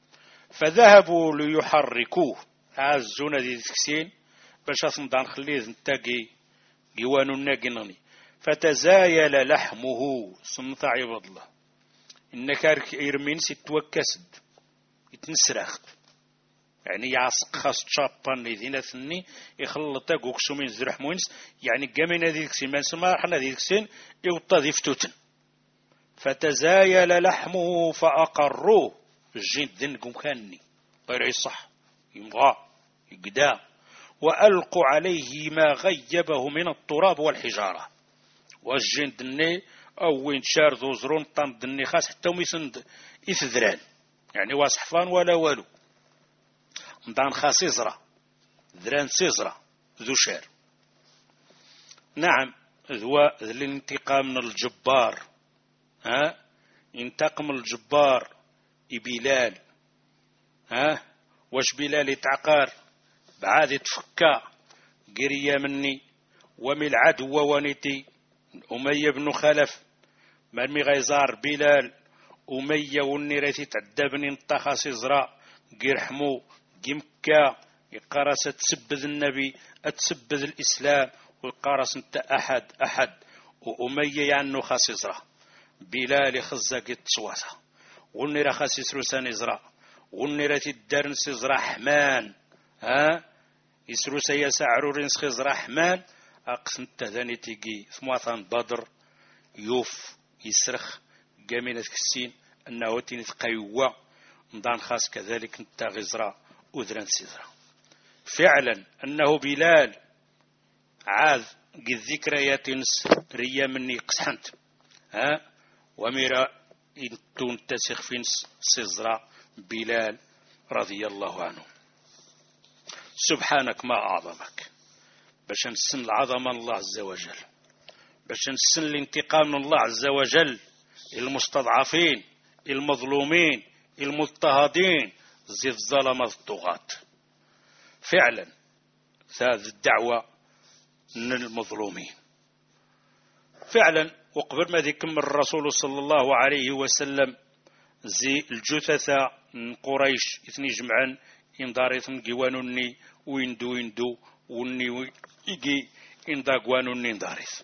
فذهبوا ليحركوه عزونا ذي ذكسين باش أصمدان خليذ نتاقي قوانو الناقنني فتزايل لحمه سمطع عبد الله إنك يرمين ستوكسد يتنسرخ يعني يعصق خاص تشابان لذين ثني يخلطا قوكسو من زرح موينس يعني قامين ذي ذكسين من سماحنا ذي ذكسين يوطا ذي فتوتن فتزايل لحمه فأقروه الجين ذنكم كاني غير يصح يمغى يقدا وألقوا عليه ما غيبه من التراب والحجارة والجين دني أو وين شار ذو زرون طن دني خاص حتى وميسند إثذران يعني واصحفان ولا والو مدان خاسيزرة ذران سيزرة ذو شار. نعم ذو الانتقام من الجبار. ها ينتقم الجبار بلال. ها واش بلال يتعقار بعاد تفكا قرية مني ومن العدو ونتي أمية بن خلف مرمي غيزار بلال أمية والنيرتي تعدبني انطخا سيزرا قرحمو قمكا يقارس تسبذ النبي تسبذ الإسلام ويقارس انت أحد أحد وأمية يعني خاسزرا بلال خزاق التسواسة والنيرة خاسس روسان إزرا والنيرتي الدرن سيزرا حمان. ها يسرو سيسعرورين سخزرا حمان أقسم التذاني تيجي ثموثان بدر يوف يسرخ جامينة كسين أنه تيني قيوة مضان خاص كذلك نتا غزرا أذران سيزرا. فعلا أنه بلال عاذ قد ذكريات ريا مني قسحنت. ها وميرا انتون تسخ فين سيزرا بلال رضي الله عنه. سبحانك ما أعظمك باش نسن العظمة الله عز وجل، باش نسن الانتقام من الله عز وجل المستضعفين المظلومين المضطهدين زي الظلمة الطغاة. فعلا هذه الدعوة من المظلومين فعلا. وقبل ما ذكر الرسول صلى الله عليه وسلم زي الجثثة من قريش اثني جمعا ينضارثن قوانوني ويندو ويندو وني يجي إندا قوانوني ينضارث.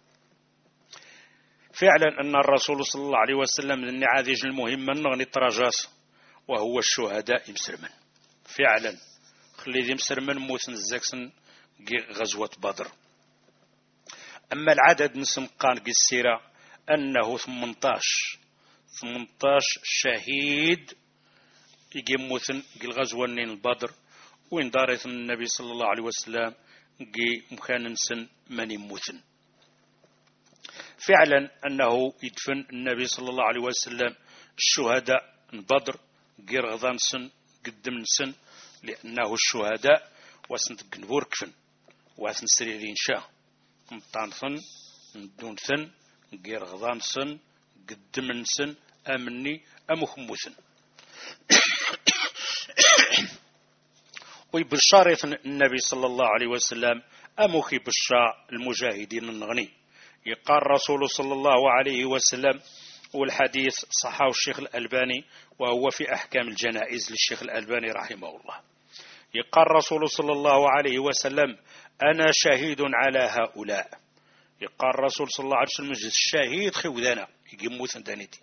فعلا أن الرسول صلى الله عليه وسلم من النعاذج المهمة نغني التراجاس وهو الشهداء مسرمن. فعلا خلي ذي مسرمن موثن الزاكسن غزوة بدر. أما العدد نسمقان قي السيرة أنه ثمنتاش ثمنتاش شهيد يجي موثن قي الغزوة نين البدر وين دارت النبي صلى الله عليه وسلم قي مكان سن من يموثن. فعلا أنه يدفن النبي صلى الله عليه وسلم الشهداء بدر قي رغضان سن قدم سن لأنه الشهداء وسنت قنبور كفن واسن سريرين شاه مطانثن ندون ثن غير غضان سن قدمن سن امني امخموثن. ويبشارث النبي صلى الله عليه وسلم امخي بشا المجاهدين النغني. يقال الرسول صلى الله عليه وسلم والحديث صححه الشيخ الألباني وهو في أحكام الجنائز للشيخ الألباني رحمه الله. يقال الرسول صلى الله عليه وسلم أنا شهيد على هؤلاء. يقال الرسول صلى الله عليه وسلم الشهيد خوذانا يقيموث دانيتي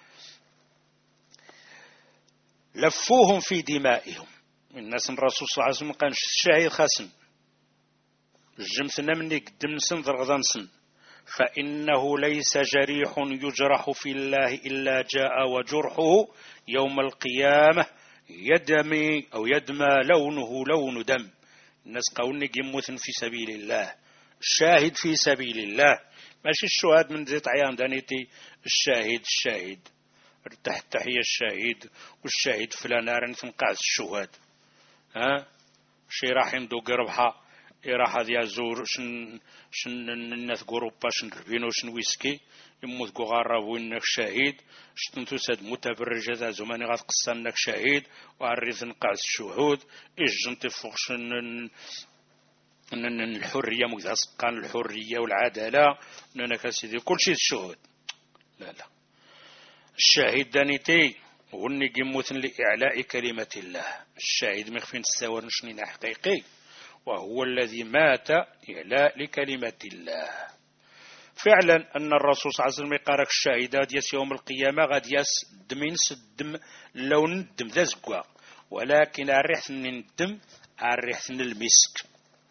لفوهم في دمائهم. الناس الرسول صلى الله عليه وسلم قال الشهيد خاسن الجمثنا مني قدم سن ضرغضان سن فإنه ليس جريح يجرح في الله إلا جاء وجرحه يوم القيامة يدمي أو يدمى لونه لون دم. الناس قولني قموث في سبيل الله الشاهد في سبيل الله ماشي الشهاد من زيت عيان دانيتي الشاهد الشاهد ارتحت تحية الشاهد والشاهد فلا نار تنقعس الشهاد. ها شي راح يمدو قربها راح هذه الزور شن شن الناس قروبا شن ربينو شن ويسكي يموت قغارب وينك شهيد شتنتو ساد متبرجة ذا زماني غاد قصانك شهيد وعرف نقعس الشهود إجنتي فوق شن الحرية مكذاسقان الحرية والعدالة نانا سيدي كل شيء الشهود. لا لا الشاهد دانيتي هني قموثن لإعلاء كلمة الله. الشاهد مخفين السوار نشنين حقيقي وهو الذي مات إعلاء لكلمة الله. فعلا أن الرسول صلى الله عليه وسلم يقارك الشاهدات يس يوم القيامة غاد يس دمين سدم لون الدم ذا زقوا ولكن الريحة من الدم الريحة من المسك.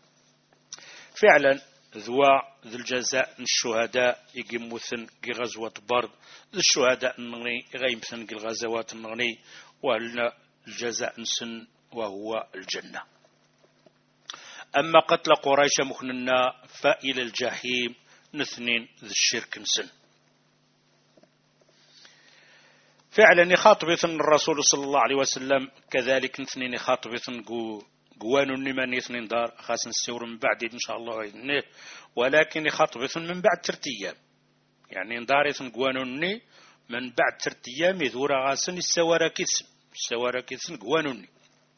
فعلا ذوا ذو الجزاء الشهداء يقيموثن كي غزوة برد الشهداء النغني غيمثن كي الغزوات النغني وهلنا الجزاء نسن وهو الجنة. أما قتل قريش مخننا فإلى الجحيم نثنين ذي الشرك نسن. فعلا يخاطبث الرسول صلى الله عليه وسلم كذلك نثنين يخاطبث قوانو النمان يثنين دار خاص نسيور من بعد إن شاء الله، ولكن يخاطبث من بعد ترتيام، يعني ندارث قوانو الني من بعد ترتيام يذور غاسن السوارا كيسن السوارا كيسن قوانو الني.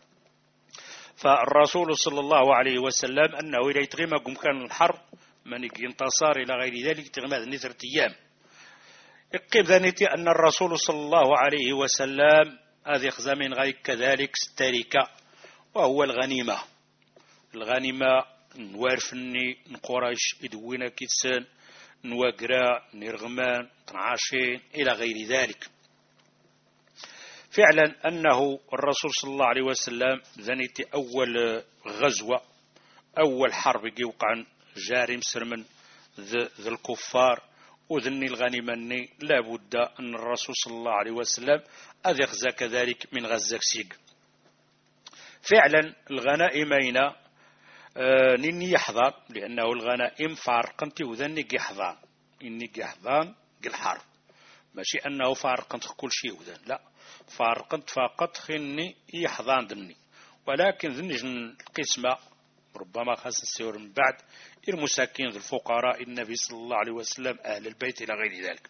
فالرسول صلى الله عليه وسلم أنه إذا يتغيم كان الحرب من ينتصر إلى غير ذلك تغيم هذا نثر أيام. اقب ذنيتي أن الرسول صلى الله عليه وسلم هذه خزامين غير كذلك ستاركة وهو الغنيمة. الغنيمة نوارفني نقرش إدوينا كيتسان نواقرا نرغمان تنعاشين إلى غير ذلك. فعلا أنه الرسول صلى الله عليه وسلم ذنيتي أول غزوة أول حرب يوقع جاري مسرمن ذي الكفار وذني الغنيمة أني لابد أن الرسول صلى الله عليه وسلم أذي غزا كذلك من غزاك سيق. فعلا الغنائمين آه نني يحضر لأنه الغنائم فارقنتي وذني يحضر إني يحضر الحرب ماشي أنه فارقنت كل شيء وذن لا فارقنت فقط خني يحضر ذني، ولكن ذني القسمة ربما خاص السيور من بعد المساكين الفقراء النبي صلى الله عليه وسلم أهل البيت إلى غير ذلك.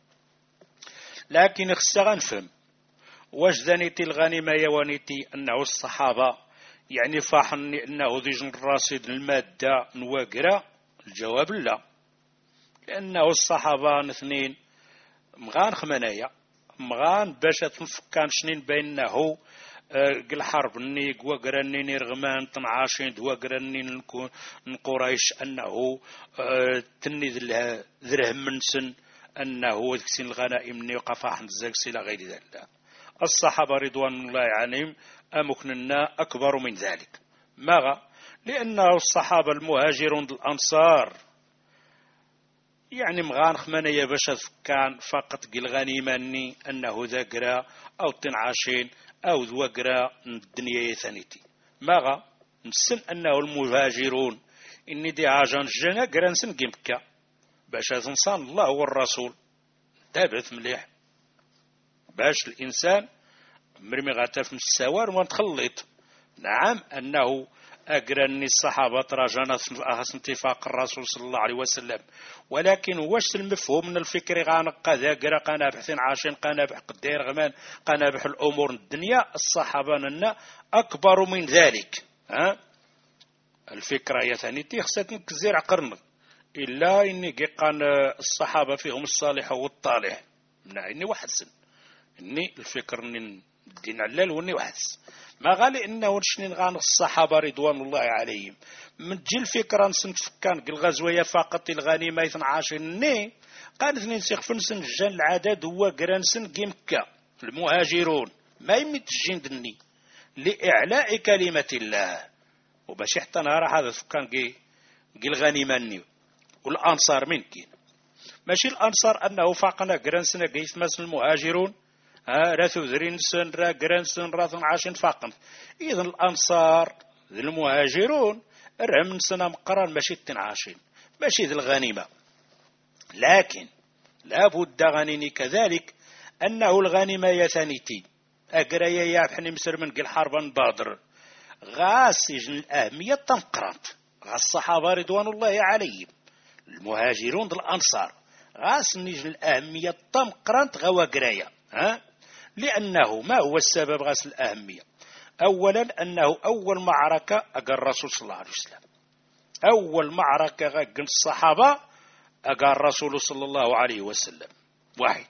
لكن خصنا نفهم واش ذنيتي الغنيمة يوانيتي أنه الصحابة يعني فاحني أنه ذي الرصيد المادة نواقرة، الجواب لا، لأنه الصحابة اثنين مغان خمنايا مغان باش تنفكان شنين بينه قل حرب ني قوقرني نرغمان تنعاشين دواقرني نقريش أنه تني ذرهم من سن أنه ذكسين الغنائم نيوقف أحد الزاكس إلى غير ذلك. الصحابة رضوان الله عليهم أمكننا أكبر من ذلك. ماذا؟ لأنه الصحابة المهاجرون الأنصار يعني مغان خمانية باش كان فقط قل غنيماني أنه ذاقرا أو تنعاشين أو ذوقرا الدنيا ثانيتي. ماذا؟ نسن أنه المهاجرون إني دي عاجان جنا قرانسن قمكا باش تنصان الله والرسول تابعث مليح باش الإنسان مرمي غاتف من السوار وانتخلط. نعم أنه أقراني الصحابة تراجعنا أخص اتفاق الرسول صلى الله عليه وسلم، ولكن واش المفهوم من الفكر غانقا ذاقرا قنابح عاشين قنابح قدير غمان قنابح الأمور الدنيا الصحابة لنا أكبر من ذلك. ها الفكرة هي ثاني تيخصتن كزير عقرن إلا إني قان الصحابة فيهم الصالح والطالح منع إني وحسن إني الفكر إن الدين علال وإني وحس ما غالي إنه شنين غان الصحابة رضوان الله عليهم من جي الفكرة نسنفكان الغزوية فقط الغنيمة اثنا عشر ني قال اثنين سيخفن سنجان العدد هو قرانسن قيمكا المهاجرون ما يمتجين دني لإعلاء كلمة الله وباش حتى نهار هذا سكان قي الغنيمة ني والأنصار من كين ماشي الأنصار أنه فاقنا قرانسن قيث مثل المهاجرون ها راثو ذرين سن را قرانسن راثن عاشن فاقن. إذن الأنصار المهاجرون رهم سنة مقران ماشي تنعاشين ماشي ذي الغنيمة، لكن لابد غنيني كذلك أنه الغنيمة يثانيتي أقرأي يابحني مسر من قل حربا بادر غاسجن الأهمية تنقرانت غاس الصحابة رضوان الله عليهم المهاجرون الأنصار غاس نجن الأهمية تنقرانت غوا قرايا. ها لأنه ما هو السبب غاس الأهمية؟ أولا أنه أول معركة أقر الرسول صلى الله عليه وسلم أول معركة غاقن الصحابة أقر الرسول صلى الله عليه وسلم واحد،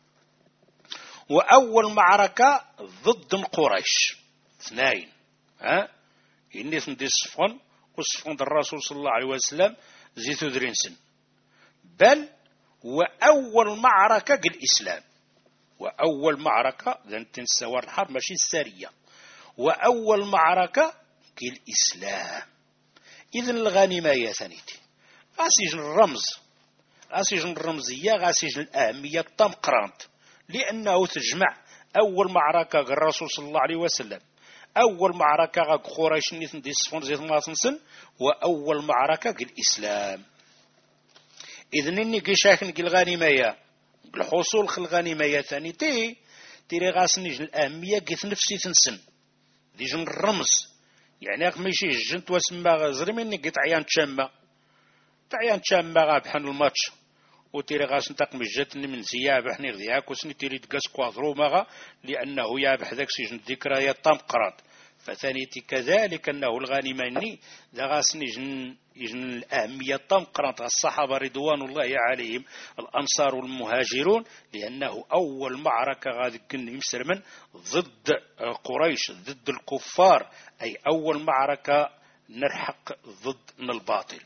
وأول معركة ضد قريش اثنين. ها إني ثندي الصفن وصفن الرسول صلى الله عليه وسلم زيتو درينسن بل وأول معركة الإسلام وأول معركة ذن تنسوار الحرب ماشي السارية وأول معركة الإسلام. إذن الغنيمة يا ثانيتي غاسيجن الرمز غاسيجن الرمزية غاسيجن الأهمية التمقرانت لأنه تجمع أول معركة الرسول صلى الله عليه وسلم أول معركة قريش نيثن دي صفون زيت ماسنسن وأول معركة الإسلام. إذن إني قشاكن الغنيمة الحصول خل الغنيمة ثانيتي تيري غاسني جن الأهمية قيت نفسي تنسن دي جن الرمز يعني أخ ماشي جنت واسمى زري مني قيت عيان تشامة تعيان تشامة غابحن الماتش وتيري غاس نتاق مجاتني من زياب حني غذياك وسني تيري تقاس كوادرو مغا لأنه يابح ذاك سجن الذكريات طمقرات فثانيتي كذلك أنه الغانماني ذا غاسني جن يجن الأهمية طمقرات الصحابة رضوان الله عليهم الأنصار والمهاجرون لأنه أول معركة غادي كن يمسرمن ضد قريش ضد الكفار أي أول معركة نرحق ضد الباطل.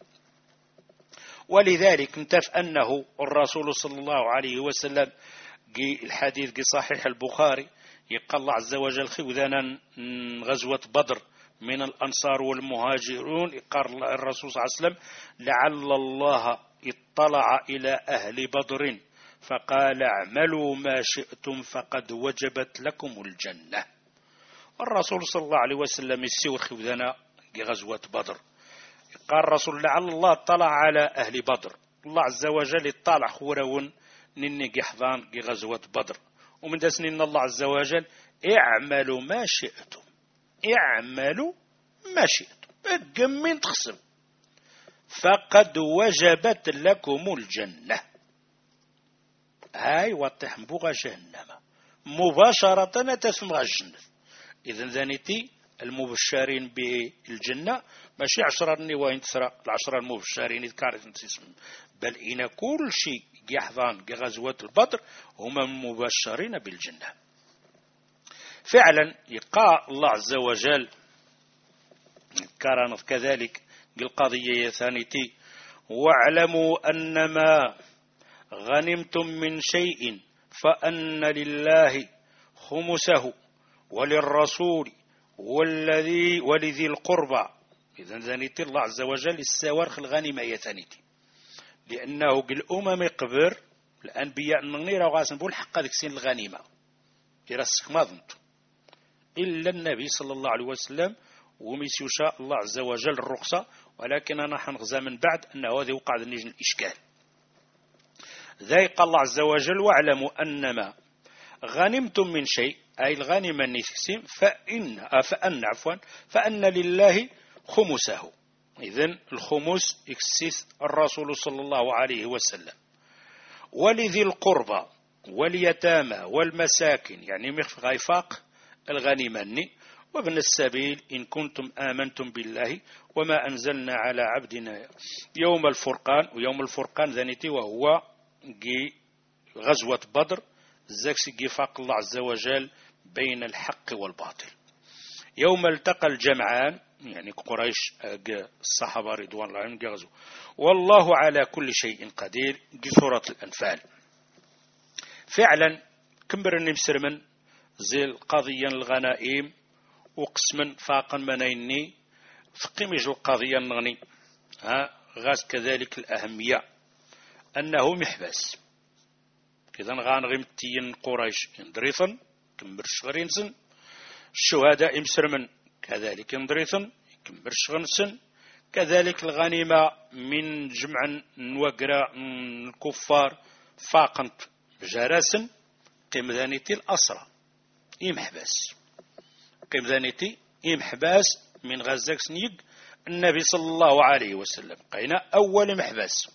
ولذلك نتف أنه الرسول صلى الله عليه وسلم الحديث في صحيح البخاري يقال الله عز وجل خوذانا غزوة بدر من الأنصار والمهاجرون قال الرسول صلى الله عليه وسلم لعل الله اطلع إلى أهل بدر فقال اعملوا ما شئتم فقد وجبت لكم الجنة. الرسول صلى الله عليه وسلم يسير خوذانا غزوة بدر قال الرسول لعل الله اطلع على أهل بدر الله عز وجل اطلع خورون نني حضان غزوة بدر ومن دسن إن الله عز وجل اعملوا ما شئتم اعملوا ما شئتم اقمين تخصم فقد وجبت لكم الجنة هاي وتحمبوغ جهنم مباشرة تسمغ الجنة. إذن ذانيتي المبشرين بالجنة ماشي عشرة نواين تسرى العشرة المبشرين يذكرت اسم بل إن كل شيء يحضان غزوة البدر هم المبشرين بالجنة. فعلا يقع الله عز وجل كرن كذلك بالقضية ثانيتي واعلموا أنما غنمتم من شيء فأن لله خمسه وللرسول والذي ولذي القربى. إذن ذانيتي الله عز وجل السوارخ الغنيمة يثانيتي لأنه الأمم قبر الأنبياء النغيرة وغاسن بول حق ذلك سين الغنيمة يرسك ما ظنت إلا النبي صلى الله عليه وسلم وميس يشاء الله عز وجل الرخصة ولكن أنا حنغزى من بعد أنه هذا وقع ذنجن الإشكال. ذلك الله عز وجل واعلموا أنما غنمتم من شيء أي الغنيمة النسيم فإن فأن عفوا فأن لله خمسه. إذن الخمس يكسس الرسول صلى الله عليه وسلم ولذي القربى واليتامى والمساكن يعني مخف غيفاق الغنيمة وابن السبيل إن كنتم آمنتم بالله وما أنزلنا على عبدنا يوم الفرقان. ويوم الفرقان ذنيتي وهو غزوة بدر زكسي جفاق الله عز وجل بين الحق والباطل. يوم التقى الجمعان يعني قريش الصحابة رضوان الله عنهم غزوا والله على كل شيء قدير في سورة الأنفال. فعلا كمبر نمسرمن زي القضية الغنائم وقسما فاقا منيني فقمج القضية النغني ها غاز كذلك الأهمية أنه محبس إذن غانغم تين قريش اندريثن كمبر شغرينسن الشهداء امسرمن كذلك اندريثن كمبر شغرينسن كذلك الغنيمة من جمع وقرا الكفار فاقنت جراسن قيم ذانيتي الأسرى إمحباس قيم ذانيتي إمحباس من غزاك سنيق النبي صلى الله عليه وسلم قينا أول محباس.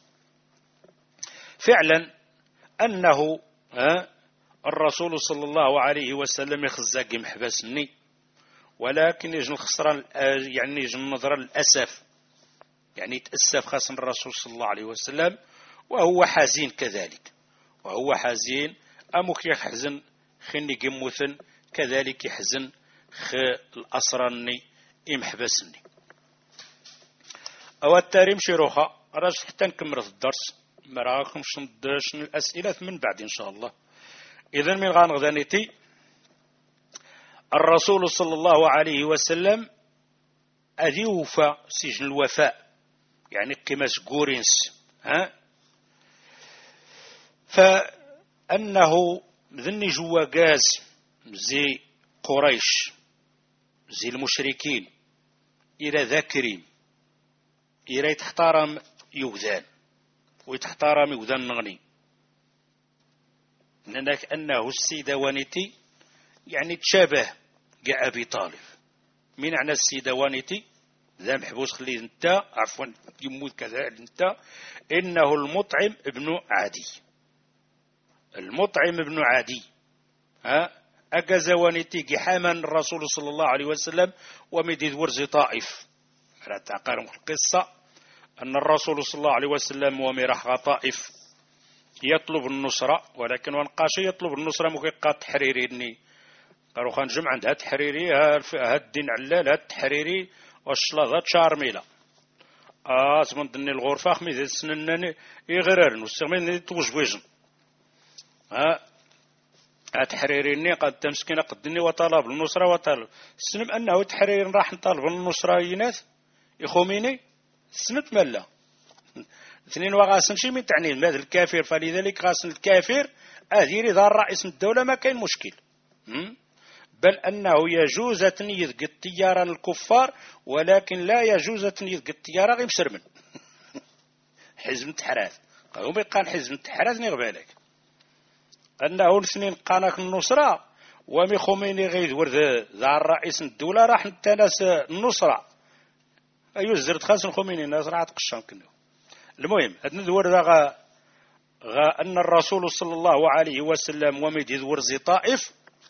فعلا أنه الرسول صلى الله عليه وسلم يخزاق محباسني ولكن يجن الخسران يعني يجن النظر الأسف يعني يتأسف خاصة الرسول صلى الله عليه وسلم وهو حزين كذلك وهو حزين أمك يحزن خني قموثن كذلك يحزن خ الأسراني إمحبسني أو التاريم شروخة راج حتى نكمل الدرس مراكم شندش الأسئلة من بعد إن شاء الله. إذن من غانغذانيتي الرسول صلى الله عليه وسلم أذيوفى سجن الوفاء يعني قماش قورنس ها فأنه ذني جوا غاز زي قريش زي المشركين إلى ذاكرين إلى يتحترم يوذان ويتحترم يوذان نغني لأنك أنه السيدة وانتي يعني تشابه كاع أبي طالب. من عنا السيدة وانيتي ذا محبوس خليه انت عفوا يموت كذا انت إنه المطعم ابن عدي. المطعم ابن عدي ها أجازوانيتي جحاما الرسول صلى الله عليه وسلم ومديد ورز طائف. على تعقارم القصة أن الرسول صلى الله عليه وسلم ومرح طائف يطلب النصرة، ولكن وانقاش يطلب النصرة مكيقات تحريري قالوا خان جمع عندها تحريري ها الدين علال ها التحريري والشلاضة شارميلة اه زمن دني الغرفة خميز السنن يغررن والسغمين توجوجن ها تحريريني قد تمسكين قدني وطلب النصرة وطلب السنم أنه تحرير راح نطالب النصرة يناث يخوميني سنت ملا اثنين وغاسن شي من تعني ماذا الكافر، فلذلك غاسن الكافر أذيري ذا الرئيس الدولة ما كاين مشكل، بل أنه يجوز تنيذ التيارة الكفار ولكن لا يجوز تنيذ التيارة غير مسرمن حزب التحراث قالوا بيقان حزب التحراث نغبالك أنه الاثنين قاناك النصرة ومي خميني غير ورد ذا الرئيس الدولة راح نتناس النصرة أيو زرت خاص الخميني الناس راح تقشان كنو. المهم أدن ذور ذا غا, غا أن الرسول صلى الله عليه وسلم ومدي ذور زي طائف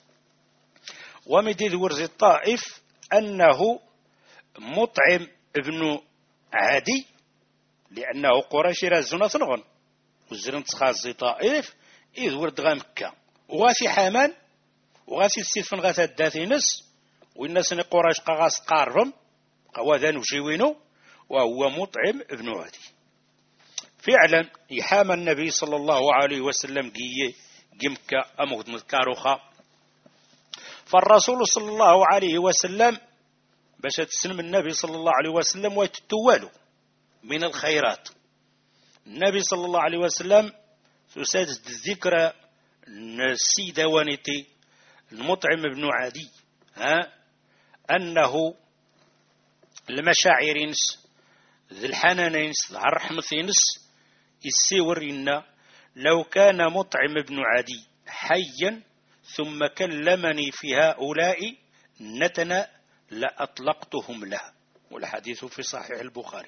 ومدي ذور زي طائف أنه مطعم ابن عدي لأنه قريش رازونا ثنغن وزرنت خاص زي طائف إذ ورد غا مكة وغاسي حامان وغاسي السيفن غاثا الداثينس والناس قريش قاغاس قاربهم قواذان وجيوينو وهو مطعم ابن عدي. فعلا يحام النبي صلى الله عليه وسلم جي جمكة أمغد مذكاروخا، فالرسول صلى الله عليه وسلم باش تسلم النبي صلى الله عليه وسلم ويتتوالوا من الخيرات. النبي صلى الله عليه وسلم سادس الذكرى السيدة وانيتي المطعم ابن عدي ها أنه المشاعرينس ذي الحنانينس ذي الرحمثينس السيورينا لو كان مطعم ابن عدي حيا ثم كلمني في هؤلاء نتنا لأطلقتهم له، والحديث في صحيح البخاري.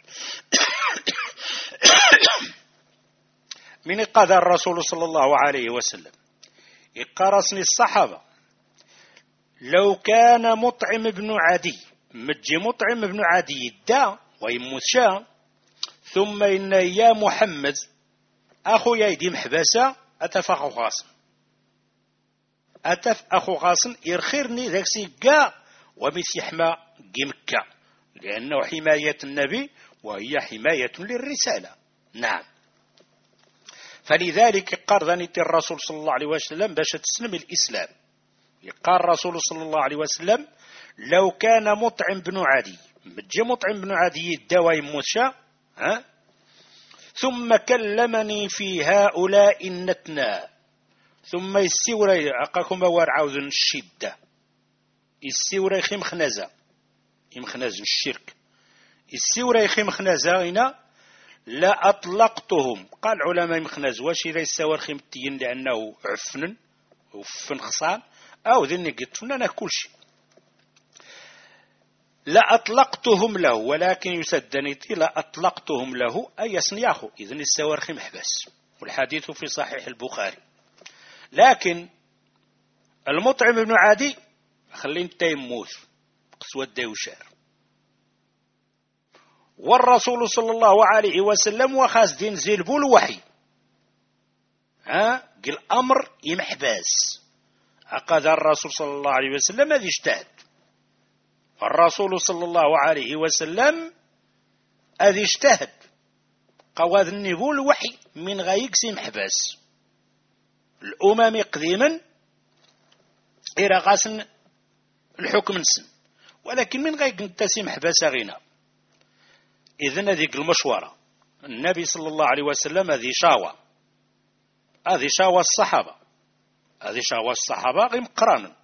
من قال الرسول صلى الله عليه وسلم يقرصني الصحابة لو كان مطعم ابن عدي مجي مطعم ابن عدي دا ويموت شا ثم إن يا محمد أخو يدي محبسة أتف أخو قاسم أتف أخو قاسم يرخيرني ذاك سيقا ومثي حما مكة لأنه حماية النبي وهي حماية للرسالة. نعم، فلذلك قال الرسول صلى الله عليه وسلم باش تسلم الإسلام قال الرسول صلى الله عليه وسلم لو كان مطعم بن عدي مجي مطعم بن عدي الدواء موشا ها ثم كلمني في هؤلاء النتنا ثم يسيوري عقاكم بوار عاوذن الشدة يسيوري خيم خنازة يمخناز الشرك يسيوري خيم خنازة هنا لا أطلقتهم. قال علماء مخناز واش إذا يستوى خيم التين لأنه عفن وفن خصان أو ذني قلت فنانا كل شيء لا أطلقتهم له، ولكن يسدنيتي لا أطلقتهم له أي يصنياخو إذن السوارخي محبس، والحديث في صحيح البخاري. لكن المطعم بن عدي خلين تيموت قسوة ديوشار، والرسول صلى الله عليه وسلم وخاص دين زيلبو الوحي ها قل أمر يمحباس أقاد الرسول صلى الله عليه وسلم هذا اجتهد. الرسول صلى الله عليه وسلم هذا اجتهد قواد النبو الوحي من غيكسي محباس الأمم قديما إرغاسن الحكم نسن، ولكن من غيك نتسي محباس غينا. إذن هذه المشورة النبي صلى الله عليه وسلم هذه شاوى هذه شاوى الصحابة هذه شاوى الصحابة غير مقرانا،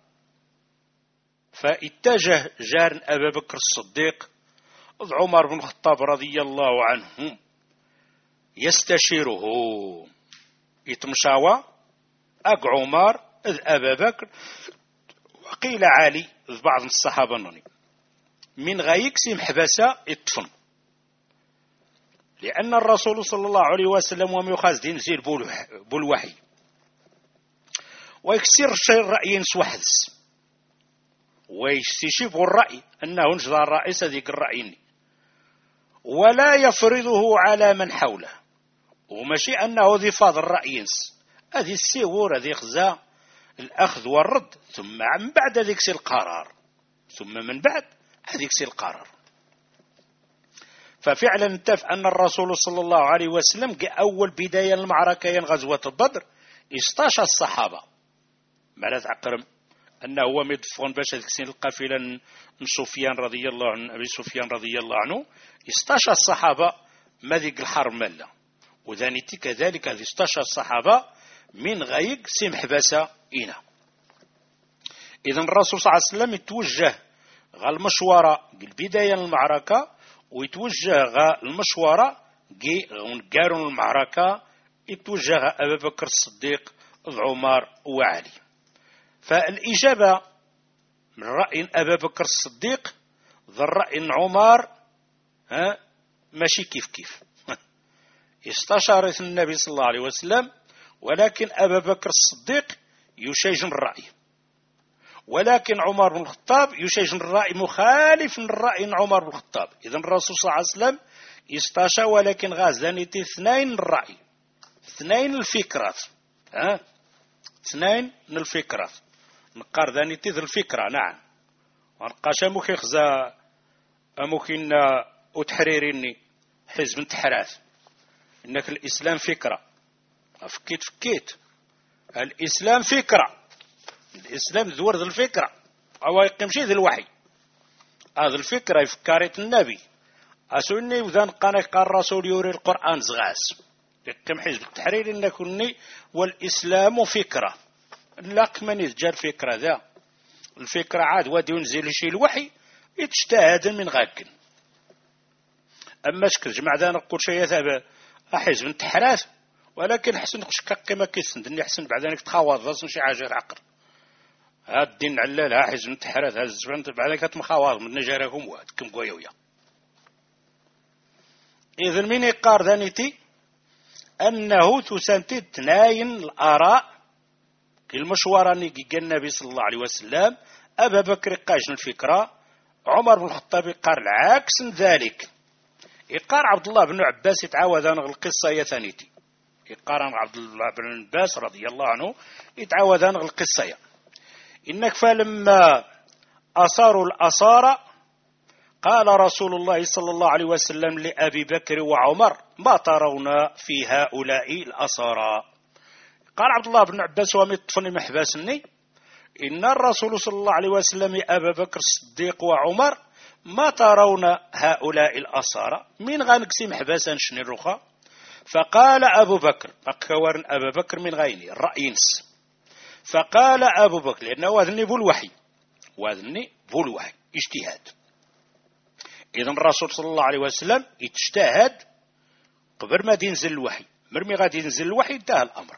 فاتجه جار أبا بكر الصديق عمر بن الخطاب رضي الله عنه يستشيره يتمشاوى أق عمر إذ أبا بكر قيل عالي بعض الصحابة نوني من غيكسي محبسة الطفن، لأن الرسول صلى الله عليه وسلم وم يخاز ينزل بالوحي ويكسر الشيء الرأي نسوحدس ويستشف الرأي أنه نجد الرئيس ذيك الرأي ولا يفرضه على من حوله، وماشي أنه ذي فاض الرأي هذه السيور هذه خزا الأخذ والرد، ثم من بعد ذيك سي القرار، ثم من بعد هذيك سي القرار. ففعلا انتف أن الرسول صلى الله عليه وسلم أول بداية المعركة غزوة بدر استاشى الصحابة ما لا تعقرم أنه هو مدفون باش تكسين القافلة من سفيان رضي الله عنه أبي سفيان رضي الله عنه استاشى الصحابة ما ذيك الحرب ملا، وذانيتي كذلك هذه استاشى الصحابة من غيق سمح باسا إنا. إذن الرسول صلى الله عليه وسلم يتوجه غا المشوارة البداية المعركة ويتوجه غا المشوارة ونقارن المعركة يتوجه غا أبا بكر الصديق عمر وعلي. فالإجابة من رأي أبا بكر الصديق ذا الرأي عمر ها ماشي كيف كيف استشارت النبي صلى الله عليه وسلم، ولكن أبا بكر الصديق يشيجن الرأي، ولكن عمر بن الخطاب يشيجن الرأي مخالف للرأي عمر بن الخطاب. إذن الرسول صلى الله عليه وسلم استشى، ولكن غازاني اثنين الرأي اثنين الفكرات ها اثنين من الفكرات نقار ذاني تذ الفكرة نعم ونقاش ممكن خزا ممكن وتحريريني حزب انتحراث إنك الإسلام فكرة فكيت فكيت الإسلام فكرة، الإسلام ذور ذي الفكرة أو يقيمشي ذي الوحي هذا الفكرة يفكرت النبي أسوني وذان قانك قال الرسول يوري القرآن زغاس يقيم حزب التحرير إنكني والإسلام فكرة لك من يتجال فكرة ذا الفكرة عاد ودي ينزل شي الوحي يتجتهد من غاكن. أما شكل جمع ذا نقول شيء ثابت حزب انتحراث، ولكن حسن نقشك كما كيسند اني حسن بعد ذلك تخاوض راسن شي حاجه العقل هاد الدين علال ها حزب انتحراث هاد الزبان بعد ذلك تمخاوض من نجاركم واد كم قويه. اذا من يقار ذانيتي انه تسنتي تناين الاراء المشوراني كي النبي صلى الله عليه وسلم ابا بكر قاجن الفكره، عمر بن الخطاب قال العكس من ذلك. يقار عبد الله بن عباس يتعاوذ عن القصة يا ثانيتي يقار عن عبد الله بن عباس رضي الله عنه يتعاوذ عن القصة يا. إنك فلما أصاروا الأصارى قال رسول الله صلى الله عليه وسلم لأبي بكر وعمر ما ترون في هؤلاء الأصارى. قال عبد الله بن عباس ومطفني محباسني إن الرسول صلى الله عليه وسلم أبا بكر الصديق وعمر ما ترون هؤلاء الأصارى من غانكسي محباسا شني الرخا. فقال أبو بكر أكورن أبا بكر من غيني الرأي نس. فقال أبو بكر لأنه وذني بالوحي وذني بالوحي اجتهاد. إذن الرسول صلى الله عليه وسلم اجتهد قبل ما ينزل الوحي، مرمي غادي ينزل الوحي انتهى الأمر.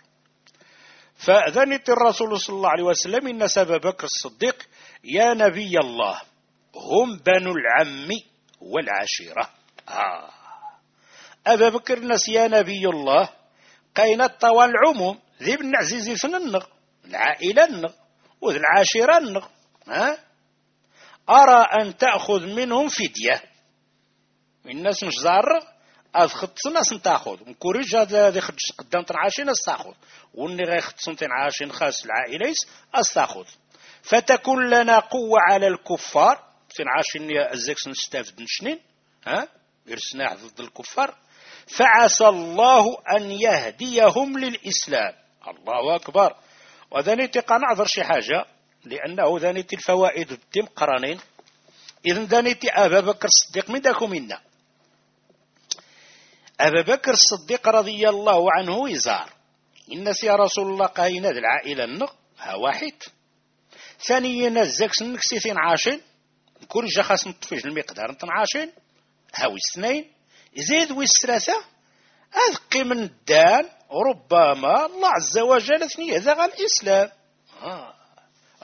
فأذنت الرسول صلى الله عليه وسلم إن أبا بكر الصديق يا نبي الله هم بنو العم والعشيرة. آه. أبا بكر الناس يا نبي الله قينت طوال العموم ذي بن عزيزي فن النغ العائلة النغ وذي العاشرة النغ ها؟ أرى أن تأخذ منهم فدية الناس مش زار أخذت ناس تأخذ مكوريج هذا ذي خدش قدام تنعاشين أستأخذ وإني غير خدسن تنعاشين خاص العائليس أستأخذ فتكون لنا قوة على الكفار تنعاشين الزكس نستافد نشنين ها يرسنا ضد الكفار فعسى الله أن يهديهم للإسلام. الله أكبر. وذنيتي قنعذر شي حاجة لأنه ذنيتي الفوائد بالتم قرانين. إذن ذنيتي أبا بكر الصديق من داكم منا أبا بكر الصديق رضي الله عنه يزار الناس يا رسول الله قاينة العائلة النغ ها واحد ثانيا الزكس نكسيثين عاشين كل جا خاص نطفيج المقدار نتن عاشين هاوي اثنين زيد والثلاثة أذقي من الدان ربما الله عز وجل ثنية ذا الإسلام. آه.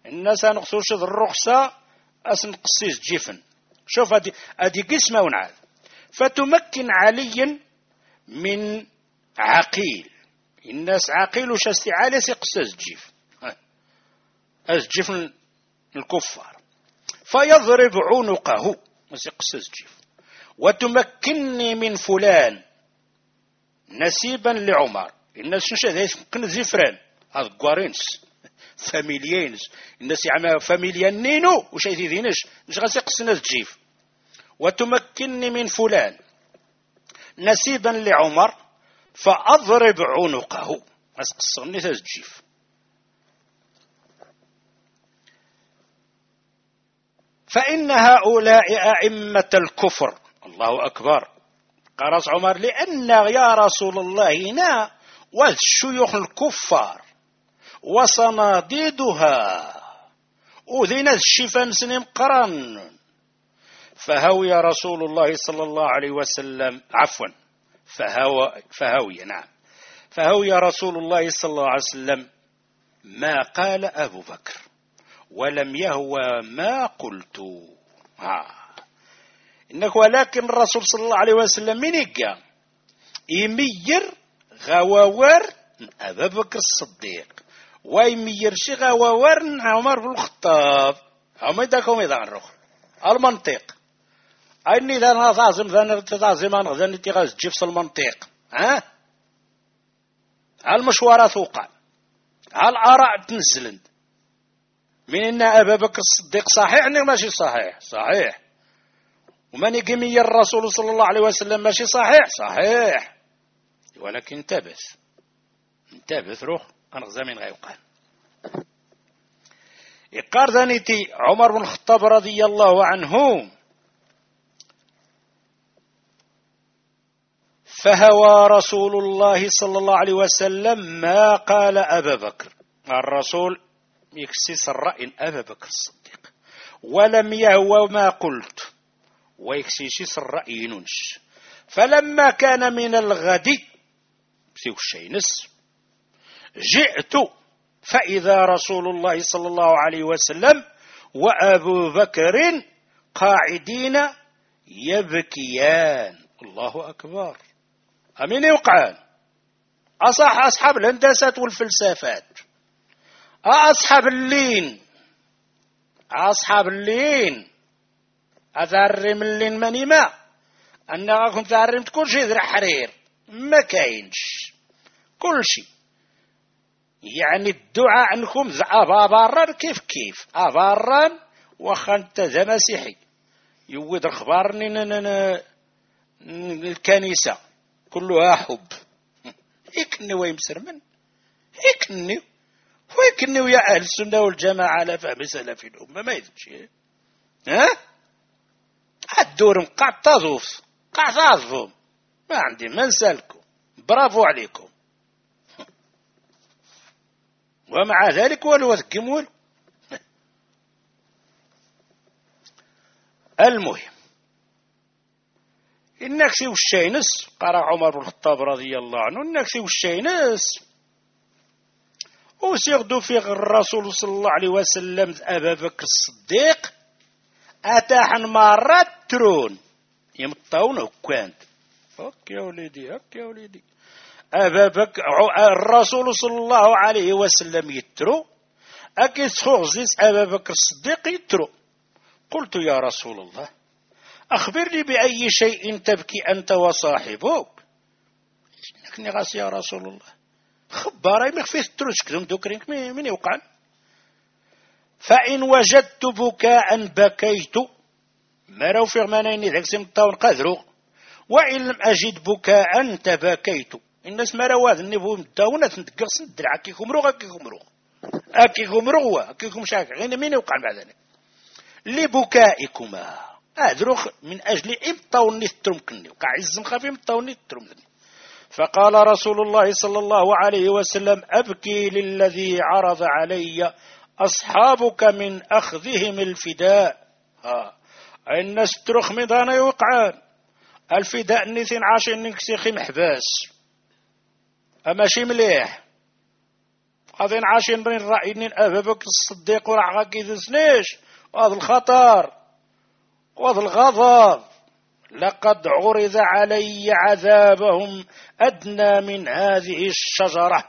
الناس نقصوش الرخصة أسنقصيز جيفن. شوف هذه هذه قسمة ونعاد. فتمكن عليا من عقيل، الناس عقيل وش استعالة سيقصز جيف أز جيف الكفار فيضرب عنقه سيقصز جيف. وتمكنني من فلان نسيبا لعمر، الناس شنو هذا يمكن زفران هذا قوارينس فاميليينز، الناس يعملوا فاميليان نينو وش يدينش مش غاسي قصنا تجيف. وتمكنني من فلان نسيبا لعمر فأضرب عنقه أسقصني تجيف. فإن هؤلاء أئمة الكفر. الله أكبر. قرص عمر لأن يا رسول الله هنا والشيوخ الكفار وصناديدها أذن الشفا سنم قرن. فهوي رسول الله صلى الله عليه وسلم عفوا فهو فهوي نعم فهوي رسول الله صلى الله عليه وسلم ما قال أبو بكر ولم يهوى ما قلت. ها إنك ولكن الرسول صلى الله عليه وسلم من يقع يمير غواور أبا بكر الصديق ويمير شي غواور عمر بن الخطاب. هم يداكم إذا نروح المنطق أني ذا نظازم ذا نتظازم أنا ذا نتغاز جفس المنطق. ها المشوارات وقع الآراء تنزلن من إن أبا بكر الصديق صحيح إنه ماشي صحيح صحيح، ومن يقيمي الرسول صلى الله عليه وسلم ماشي صحيح صحيح، ولكن انتبه انتبه روح أنا غزامين غيوقع. إقار ذانيتي عمر بن الخطاب رضي الله عنه فهوى رسول الله صلى الله عليه وسلم ما قال أبا بكر. الرسول يكسس الرأي أبا بكر الصديق ولم يهوى ما قلت ويكسيس الرأي ننش. فلما كان من الغد سيو الشينس جئت فإذا رسول الله صلى الله عليه وسلم وأبو بكر قاعدين يبكيان. الله أكبر. أمين يوقعان أصح أصحاب الهندسات والفلسفات أصحاب اللين أصحاب اللين أذرم اللين مني ما أنا راكم تعرمت كل شيء ذرع حرير ما كاينش كل شيء. يعني الدعاء عنكم أباران كيف كيف أباران وخانت ذا مسيحي يود أخبارني الكنيسة كلها حب هيكني ويمسر من هيكني ويكني ويا أهل السنة والجماعة على فهم سلف الأمة ما يدري شيء. ها الدور مقع تظوف قع تظفهم ما عندي ما نسالكم برافو عليكم. ومع ذلك ولو تقمول. المهم النكسي والشينس قرأ عمر بن الخطاب رضي الله عنه النكسي والشينس وسيغدو في الرسول صلى الله عليه وسلم أبا بكر الصديق أتاحن مرات ترون يمطون وكانت أوكي يا وليدي أوكي يا وليدي أبا بكر الرسول صلى الله عليه وسلم يترو أكيد خغزيس أبا بكر الصديق يترو. قلت يا رسول الله أخبرني بأي شيء تبكي أنت وصاحبك. لكني غاس يا رسول الله خباري مخفيث تروش كذم دوكرينك من يوقع. فإن وجدت بكاء بكيت ما رو في غمانين ذاك سمطاون قذرو وإن لم أجد بكاء تبكيت. الناس ما رو هذا النبو مداونة تنتقص ندرع كيكم روغ كيكم روغ أكيكم روغ أكيكم شاكر غير مين يوقع بعد ذلك لبكائكما أدرخ من أجل إمطاوني الترمكني وقع عزم خفي إمطاوني الترمكني. فقال رسول الله صلى الله عليه وسلم أبكي للذي عرض علي أصحابك من أخذهم الفداء. ها الناس ترخ ميدانا يوقعان الفداء نيثين عاشر نكسيخي محباس أما شي مليح هذين عاشين رأيين أبا بكر الصديق ورعا كيدسنيش، وهذا الخطر وهذا الغضب. لقد عرض علي عذابهم أدنى من هذه الشجرة،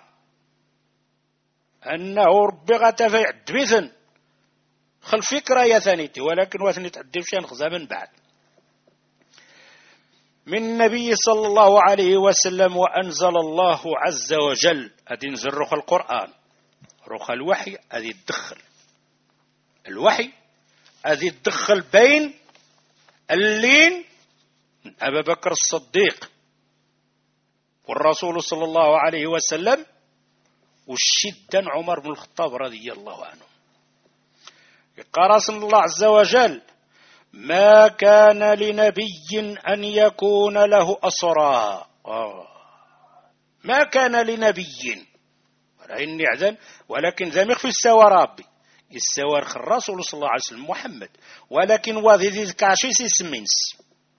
أنه ربي غتفي عدبثن خل فكرة يا ثانيتي، ولكن واثني تعدي شيء نخزى من بعد من النبي صلى الله عليه وسلم. وأنزل الله عز وجل، هذه نزل رخ القرآن، رخ الوحي، هذه تدخل الوحي، هذه تدخل بين اللين من أبا بكر الصديق والرسول صلى الله عليه وسلم، والشدة عمر بن الخطاب رضي الله عنه. قال الله عز وجل: ما كان لنبي أن يكون له أسرى. آه. ما كان لنبي، إني عذن، ولكن ذمخ في السوى ربي السوى الرسول صلى الله عليه وسلم محمد، ولكن وذي ذي كاشيس اسمينس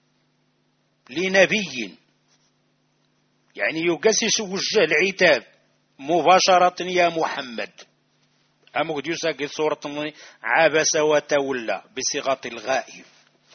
لنبي، يعني يقسس وجه العتاب مباشرة يا محمد. أما قد يساقي سورة عبس وتولى بصيغة الغائب،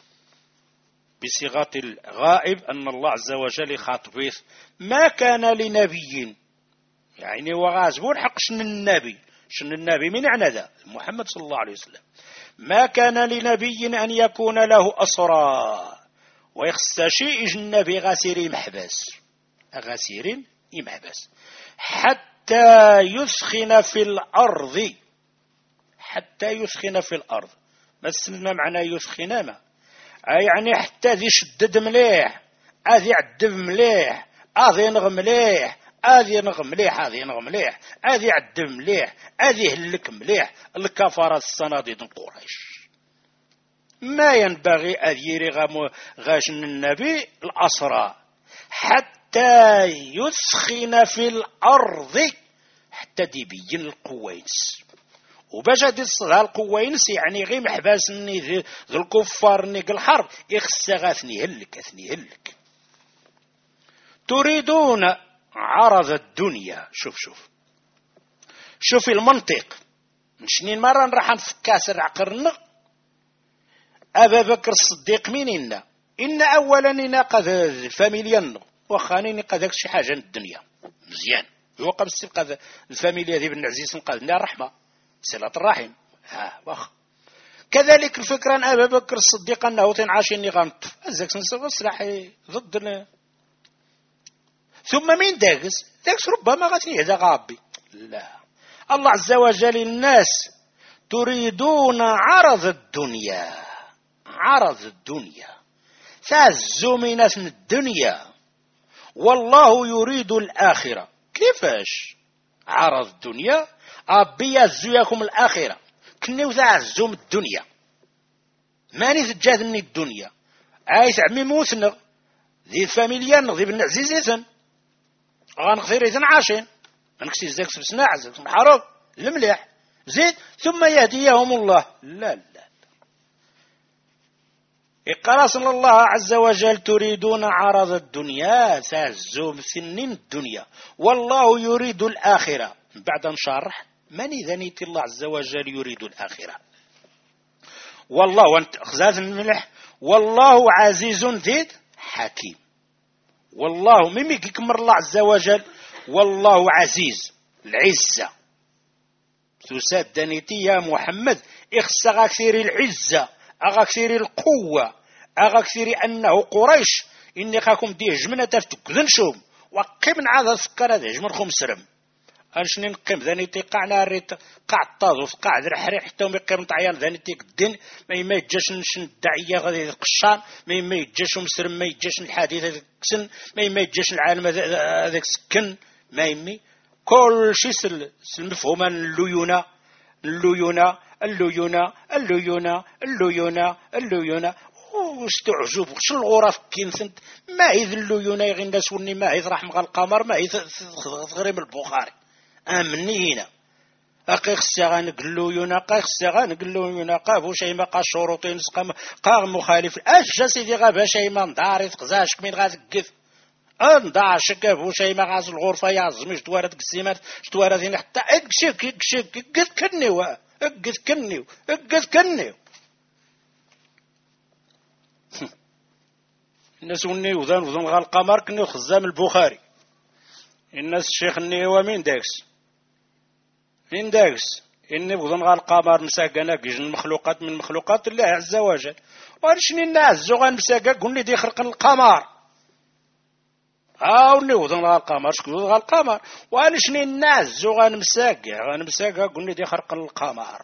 بصيغة الغائب أن الله عز وجل خاطبه. ما كان لنبي، يعني وغازبون حق شن النبي، شن النبي من يعني ذا محمد صلى الله عليه وسلم. ما كان لنبي أن يكون له أسرى، ويخص شيء النبي غاسير محبس، غاسير محبس حتى يسخن في الأرض، حتى يسخن في الأرض. ما سمى معنى يسخن؟ ما يعني حتى ذي شدد مليح، هذي عدب مليح، هذي نغ مليح، هذي نغ مليح، هذي نغ مليح، هذي عدب مليح، هذي هلك مليح. الكفارة الصناديد قريش ما ينبغي أذيري غاشن النبي الأسرى حتى يسخن في الأرض، حتى دي بيين القوينس. وباش هادي الصغار القوينس يعني غير محباس ني ذي الكفار نيك الحرب يخص غاثني هلك اثني هلك. تريدون عرض الدنيا. شوف شوف شوف المنطق، مشنين مرة نروح نفكاسر عقرنا أبا بكر الصديق منينا إن أولا إنا قد الفاميليا وخانين قد شي حاجة الدنيا مزيان يوقف السبقى الفاميليا ذي بن عزيز قادنا الرحمة صلة الرحم. ها واخ كذلك الفكرة أن أبا بكر الصديق أنه تنعاشيني غنط أزاك سنسوى السلاحي ضدنا. ثم مين داقس داقس ربما غاتني هذا غابي. لا، الله عز وجل الناس تريدون عرض الدنيا، عرض الدنيا تعزوا من الدنيا، والله يريد الآخرة. كيفاش عرض الدنيا؟ أبي يعزوكم الآخرة كنيو تعزوا من الدنيا، ماني تجاد من الدنيا. عايز عمي موثنا ذي الفاميليا ذي بن عزيز إذن غنغفير إذن عاشين غنكسي زاك سبسنا عزاك محروب المليح زيد ثم يهديهم الله. لا لا اقرأ صلى الله عز وجل تريدون عرض الدنيا تعزوا سنين الدنيا والله يريد الآخرة. بعد نشرح من إذا نيت الله عز وجل يريد الآخرة. والله وانت خزاز الملح والله عزيز ذيد حكيم. والله ميمي كمر الله عز وجل والله عزيز العزة تساد دانيتي يا محمد اخص غاكثير العزة أغاكثير القوة أغاكثير أنه قريش إني خاكم ديه جمنا تفتك ذنشوم وقمن عاذا سكر هذا جمن خمسرم أنشني نقيم ذاني تيقعنا ريت قاع الطاز قاع ذر حريق حتى ومقيم طعيان ذاني تيك الدين ما يما يتجاش نشن الدعية غادي القشان ما يما يتجاش مسرم ما يتجاش الحديث هذاك كسن ما يما يتجاش العالم هذاك سكن ما يمي كل شيء المفهوم الليونة الليونة الليونة الليونة الليونة الليونة واستعجب وش الغرف كين سنت ما هي الليونة يغي الناس وني ما هي رحمة القمر ما هي غريم البخاري امني هنا اقي خصها نقلو يناقا خصها نقلو يناقا بو شي ما قا شروطين سقا قا مخالف اش سيدي غا باش ما نداري تقزاش كمين غاتكف انضع شكاف وشي ما غاز الغرفة يعزم شتوارد قسيمات شتوارد هنا حتى اكشك اكشك اكد كنيو اكد كنيو اكد كنيو الناس وني وذان وذان غال القمر كنيو خزام البخاري الناس الشيخ النيوى مين داكس مين داكس إني وذان غال القمر مساقنا كيجن المخلوقات من مخلوقات الله عز وجل وارشني الناس غان مساقا قلني دي خرق القمر هاوني وذن غا القمر شكون غا القمر وانشني الناس زو غنمساقع غنمساقع قلني دي خرق القمر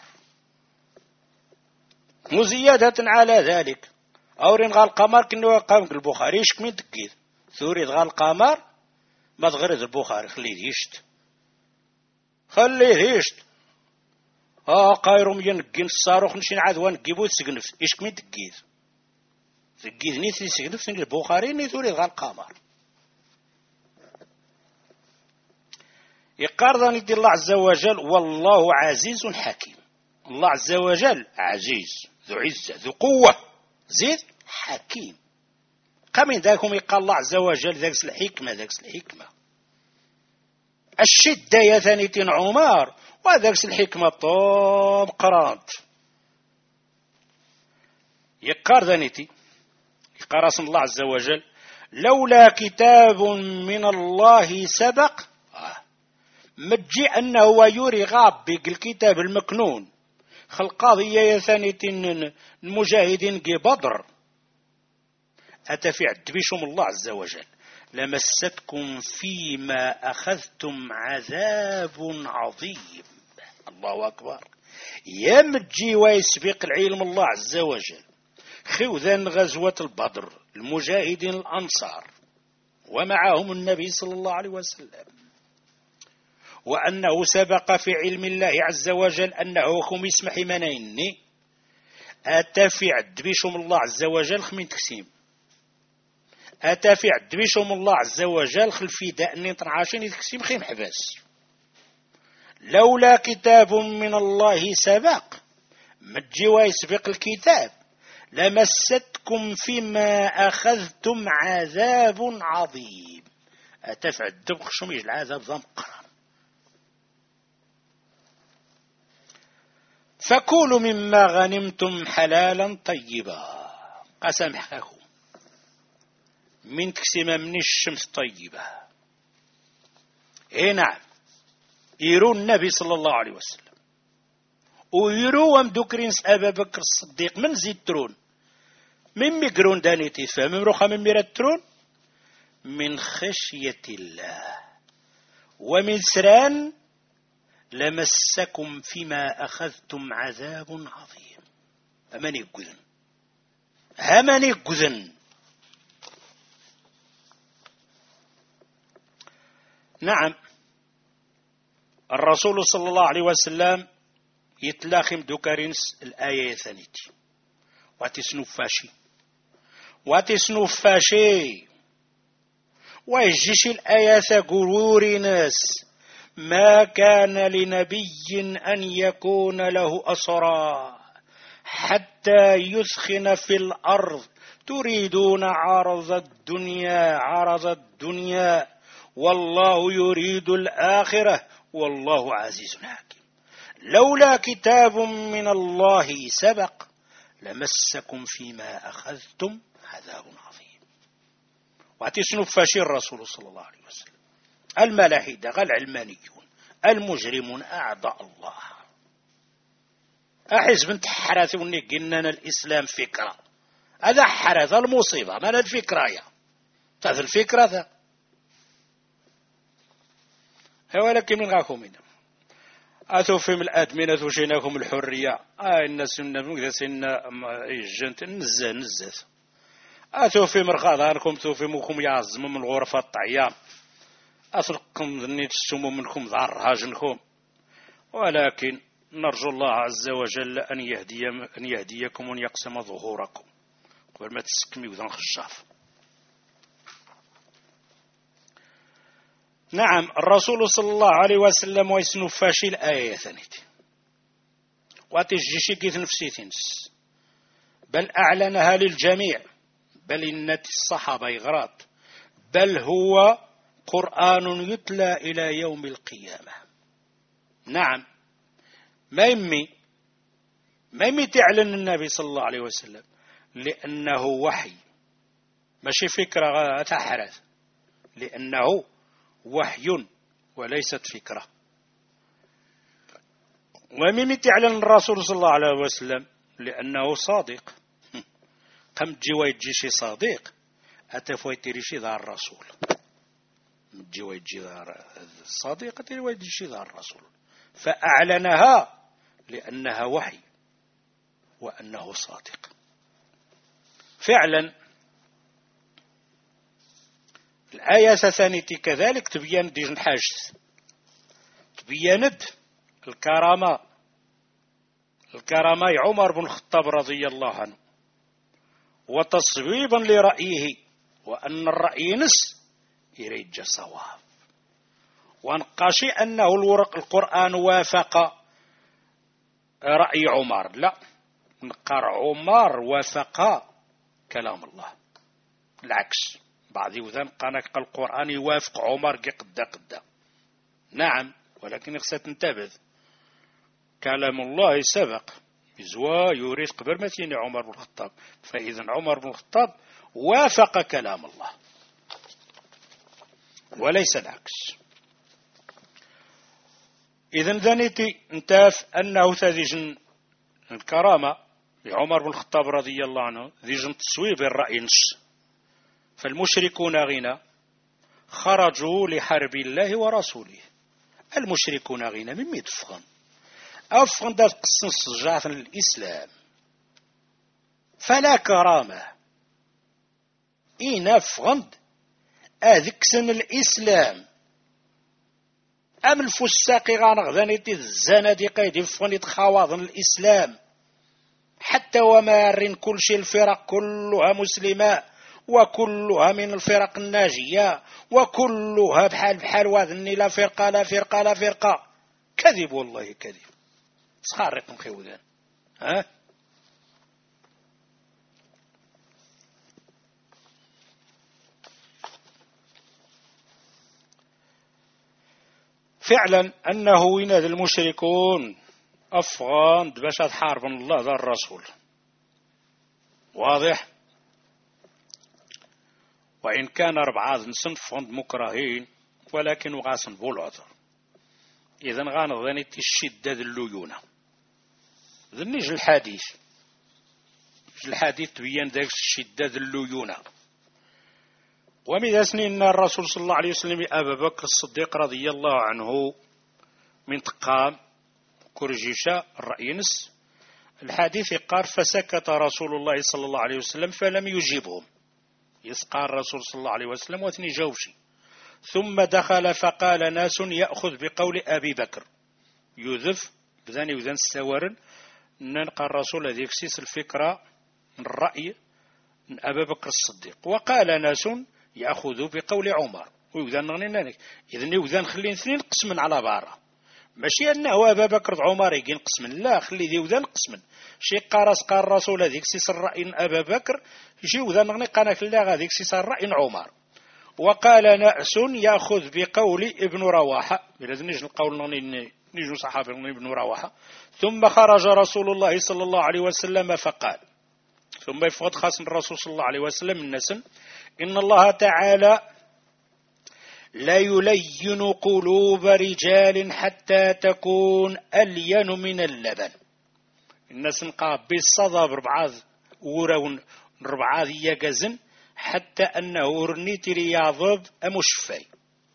وزيادة على ذلك أورين غا القمر كنو قام البخاري شكمين تكيد ثوري غا القمر ما تغرد البخاري خليه يشت خليه يشت اه قايرهم ينقين الصاروخ نشين عاد نجيبو تسقنف إشكمين تكيد تكيد نيثي سقنف البخاري ني ثوري غا القمر يقارض ندي الله عز وجل والله عزيز حكيم الله عز وجل عزيز ذو عزة ذو قوة زيد حكيم قامين ذاكم يقال الله عز وجل ذاك الحكمة ذاك الحكمة الشدة يا ثانيتين عمر وذاك الحكمة طوم قرانت يقار ذانيتي يقار اسم الله عز وجل لولا كتاب من الله سبق متجي أنه هو يوري غاب الكتاب المكنون خلق قضية يا ثانيتين المجاهدين قي بدر أتفي عدبيشم الله عز وجل لمستكم فيما أخذتم عذاب عظيم الله أكبر يا متجي ويسبق العلم الله عز وجل خوذا غزوة البدر المجاهدين الأنصار ومعهم النبي صلى الله عليه وسلم وأنه سبق في علم الله عز وجل أنه خم يسمح منيني أتفي عدبيشم الله عز وجل خمين تكسيم أتفي عدبيشم الله عز وجل خلفي دأني طنعاشين يتكسيم خيم حباس لولا كتاب من الله سبق متجوا يسبق الكتاب لمستكم فيما أخذتم عذاب عظيم أتفي عدب خشميج العذاب ذا مقرر فكلوا مما غنمتم حلالا طيبا قسم حقكم من تكسيما من الشمس طيبة اي نعم يرو النبي صلى الله عليه وسلم ويرو ومدوكرين أبا بكر الصديق من زيد ترون من ميقرون داني تفهم مروخة من ميرات ترون من خشية الله ومن سران لمسكم فيما أخذتم عذاب عظيم أماني قذن أماني قذن نعم الرسول صلى الله عليه وسلم يتلاخم دوكارينس الآية ثانيتي واتسنوف فاشي واتسنوف فاشي ويجيش الآية ثقروري ناس ما كان لنبي أن يكون له أسرى حتى يثخن في الأرض تريدون عرض الدنيا عرض الدنيا والله يريد الآخرة والله عزيز حكيم لولا كتاب من الله سبق لمسكم فيما أخذتم عذاب عظيم واتسنوا فاشي الرسول صلى الله عليه وسلم الملاحدة العلمانيون المجرمون أعداء الله أحزب انت حراثي وني قلنا الإسلام فكرة هذا حراث المصيبة ما الفكرة يا هذا الفكرة ذا ولكن من غاكم منه أتوفهم الأدمين أتوشيناكم الحرية آه الناس إذا سنة إجنت نزه نزه أتوفهم رخاضانكم توفهمكم يعزم من الغرفة الطعيام أثركم ذنيت السموم منكم ذعر هاجنكم ولكن نرجو الله عز وجل أن يهدي أن يهديكم وأن يقسم ظهوركم قبل ما تسكمي وذن خشاف. نعم الرسول صلى الله عليه وسلم ويسنو فاشي الآية ثانية واتجيشي كيث نفسيتنس بل أعلنها للجميع بل إن الصحابة يغرات بل هو قرآن يتلى إلى يوم القيامة. نعم، ما يمي ما يمي تعلن النبي صلى الله عليه وسلم، لأنه وحي ماشي فكرة تحرث، لأنه وحي وليست فكرة. وميمي تعلن الرسول صلى الله عليه وسلم لأنه صادق. قم تجي تجي شي صديق أتفوي تيري شي ذا الرسول، تجي تجي ذا الصديق تيري تجي شي ذا الرسول، فأعلنها لأنها وحي وأنه صادق. فعلا الآية الثانية كذلك تبين دي الحاجز، تبينت الكرامة الكرامة عمر بن الخطاب رضي الله عنه، وتصويبا لرأيه، وأن الرأي نس يريج صواب، وانقاشي أنه الورق القرآن وافق رأي عمر، لا، نقار عمر وافق كلام الله، العكس. بعض يوذن قانك القرآن يوافق عمر قد قد. نعم، ولكن خصها تنتبه، كلام الله سبق بزوا يريد قبل ما تيني عمر بن الخطاب، فإذا عمر بن الخطاب وافق كلام الله وليس العكس. إذن ذنيتي انتاف أنه ثذيجن الكرامة لعمر بن الخطاب رضي الله عنه ذيجن تصويب الرأي نس. فالمشركون غنى خرجوا لحرب الله ورسوله. المشركون غنى من ميت فغن أفغن دا قصن صجاعة الإسلام فلا كرامة. إين أفغن أذك سن الإسلام أم الفساقي غانغذاني الزنادقة يدفغن يتخواضن الإسلام، حتى وما يرين كل شيء الفرق كلها مسلمة وكلها من الفرق الناجية وكلها بحال بحال واذني لا فرقة لا فرقة لا فرقة. كذب والله كذب. صخارق مخيوذان. ها فعلا أنه ويناد المشركون أفغان باش تحارب الله ذا الرسول، واضح. وإن كان أربعة نصنف مكرهين ولكن غاسن بولعذر. إذن غانضاني الشدة الليونة ذنيج الحديث الحديث تبين ذلك الشدة الليونة. ومن سنين الرسول صلى الله عليه وسلم أبا بكر الصديق رضي الله عنه من تقام كرجيشة الرأي نس الحديث قال فسكت رسول الله صلى الله عليه وسلم فلم يجيبهم. يسقى الرسول صلى الله عليه وسلم وثني جوشي. ثم دخل فقال ناس يأخذ بقول أبي بكر يذف بذاني وذن السوارن ننقى الرسول هذيك سيس الفكرة من الرأي من أبا بكر الصديق. وقال ناس يأخذ بقول عمر ويوذن نغنينانك إذن يوذن خلين اثنين قسما على بارة، ماشي أنه أبا بكر عمر يجين قسما، لا، خلي ذي وذن قسما. شي قارس قال الرسول هذيك سيس الرأي أبا بكر يجي وذن نغني قانك الله هذيك سيس الرأي عمر. وقال ناس يأخذ بقول ابن رواحة بلازم نيجي القول نغني نيجو صحابي ابن رواحة. ثم خرج رسول الله صلى الله عليه وسلم فقال، ثم يفقد خاص الرسول صلى الله عليه وسلم الناس إن الله تعالى لا يلين قلوب رجال حتى تكون ألين من اللبن. الناس نقاب بالصدى بربعاض وراون ربعاض يجزن حتى أنه رنيت رياضب أمشفي،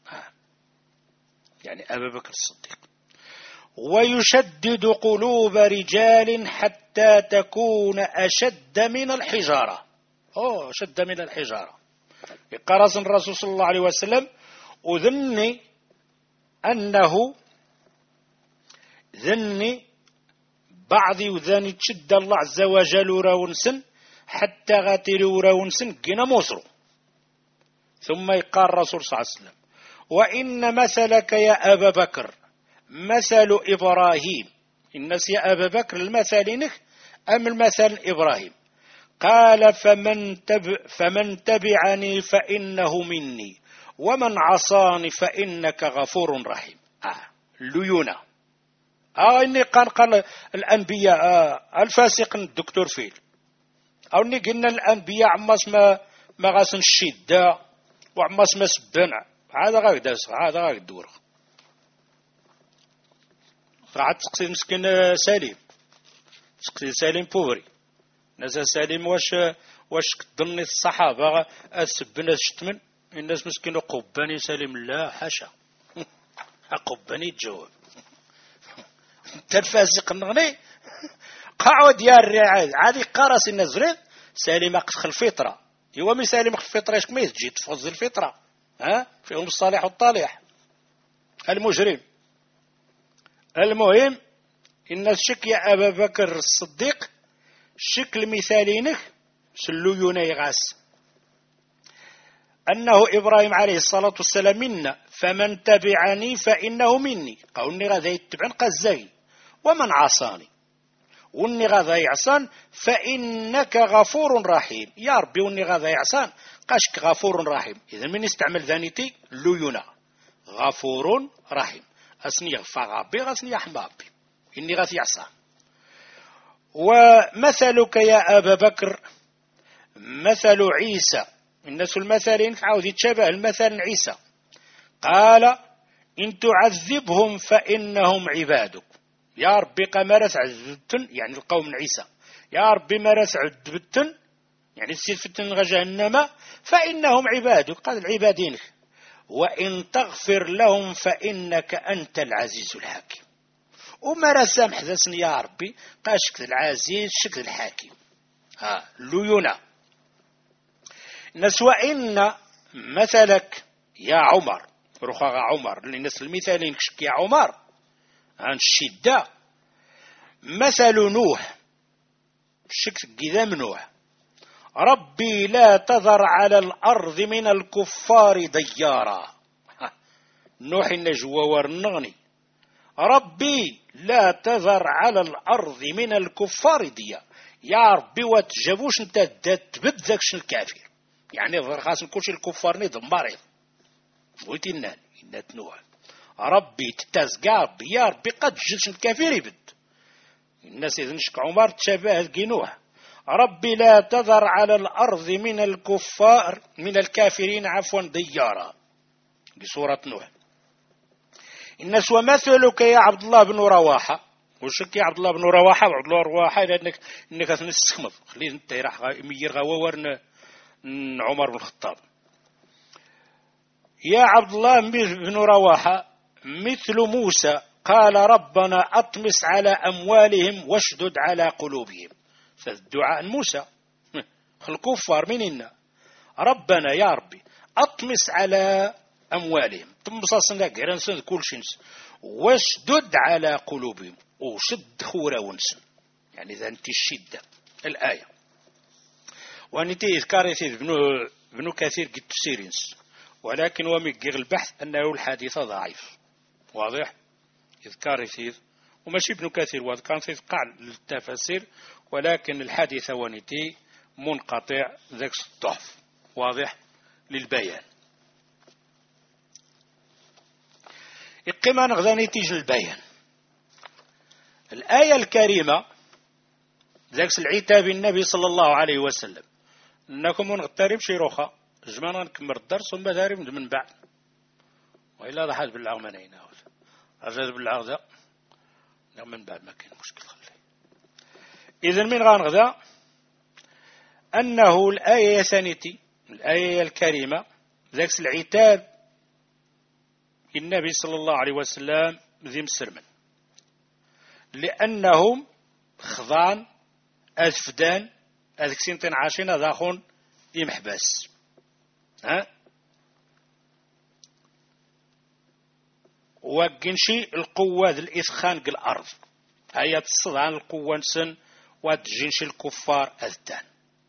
يعني أبا بكر الصديق. ويشدد قلوب رجال حتى تكون أشد من الحجارة. أوه أشد من الحجارة. قرص الرسول صلى الله عليه وسلم وذني أنه ذني بعض وذني تشد الله عز وجل راونسن حتى غاتل راونسن جنا مصر. ثم يقال الرسول صلى الله عليه وسلم وإن مثلك يا أبا بكر مثل إبراهيم. الناس يا أبا بكر المثل نخ أم المثل إبراهيم؟ قال فمن, تب فمن تبعني فإنه مني ومن عصاني فإنك غفور رحيم. آه. ليونة آه إني قال قال الأنبياء آه الفاسق الدكتور فيل أو إني قلنا الأنبياء عماس ما ما غاسن الشدة وعماس ما سبنع هذا غير داس هذا غير الدور قاعد تقصد مسكين سليم تقصد سليم بوري ناس سليم واش واش ضمن الصحابة أسب الناس شتمن الناس مسكين قباني سليم لا حاشا قباني تجاوب انت الفاسق النغني قاعد ديال الرعاية عادي قارس النزرين سالم قسخ الفطرة يوا مي سالم قسخ الفطرة اش كميت تجي تفوز الفطرة ها فيهم الصالح والطالح المجرم. المهم إن الشك يا أبا بكر الصديق الشكل مثالينك سلو يوني غاس أنه إبراهيم عليه الصلاة والسلام منا فمن تبعني فإنه مني قولني غاذا يتبعن قزاي ومن عصاني وني غاذا يعصان فإنك غفور رحيم يا ربي وني غاذا يعصان قاشك غفور رحيم. إذا من يستعمل ذانيتي ليونا غفور رحيم أسني فغابي غسني حمابي إني غاذا يعصان. ومثلك يا أبا بكر مثل عيسى الناس المثلين عاوز يتشابه المثل عيسى قال إن تعذبهم فإنهم عبادك يا ربي قمرس عذبتن يعني القوم من عيسى يا ربي مرس عذبتن يعني السيد فتن جهنم فإنهم عبادك قال العبادين وإن تغفر لهم فإنك أنت العزيز الحكيم وما رسام حدثني يا ربي قال شكل العزيز شكل الحاكم ها ليونا نسوى إن مثلك يا عمر رخا عمر للناس المثالين كشك يا عمر عن الشدة مثل نوح شكل قدام نوح ربي لا تذر على الأرض من الكفار ديارا نوح النجوى ورنغني ربي لا تذر على الأرض من الكفار ديار يا ربي وتجابوش انت تبد ذاكش الكافر يعني خاص كل شيء الكفار نظم مريض ويتنان إن نوح ربي تتزقى يا ربي قد جلش الكافر يبد الناس إذا نشك عمر تشابه نوح ربي لا تذر على الأرض من الكفار من الكافرين عفوا ديارا بسورة نوح. الناس ومثلك يا عبد الله بن رواحة وشك يا عبد الله بن رواحة وعبد الله رواحة لأنك إنك تنسخمض خليه انت راح يمير غوورن عمر بن الخطاب يا عبد الله بن رواحة مثل موسى قال ربنا أطمس على أموالهم واشدد على قلوبهم فالدعاء موسى الكفار مننا ربنا يا ربي أطمس على أموالهم تمصاصنا قرنسن كل شنس واشدد على قلوبهم وشد خورا ونسن يعني إذا أنت الشدة الآية وأنت إذكار يثير بنو كثير قد تسيرينس ولكن ومقر البحث أنه الحديث ضعيف واضح إذكار يثير وماشي ابن كثير وذكر في قاع للتفاسير ولكن الحديث ونتي منقطع ذاك الضعف واضح للبيان إقما نغذاني تيجي البيان الآية الكريمة ذاك العتاب النبي صلى الله عليه وسلم إنكم نغترب شي روخا جمعنا نكمل الدرس ثم داري من بعد وإلا ضحات بالعغمانين أجاز بالعغذا من بعد ما كان مشكل خلي. إذن من غانغذا أنه الآية ثانيتي الآية الكريمة ذاك العتاب النبي صلى الله عليه وسلم ذي مسرمن لأنهم خضان أذفدان أذك سنتين عاشين ذاخون يمحبس ها وقنشي القوة ذي الإثخان قل الأرض هيا تصدعان القوة نسن وتجنشي الكفار أذدان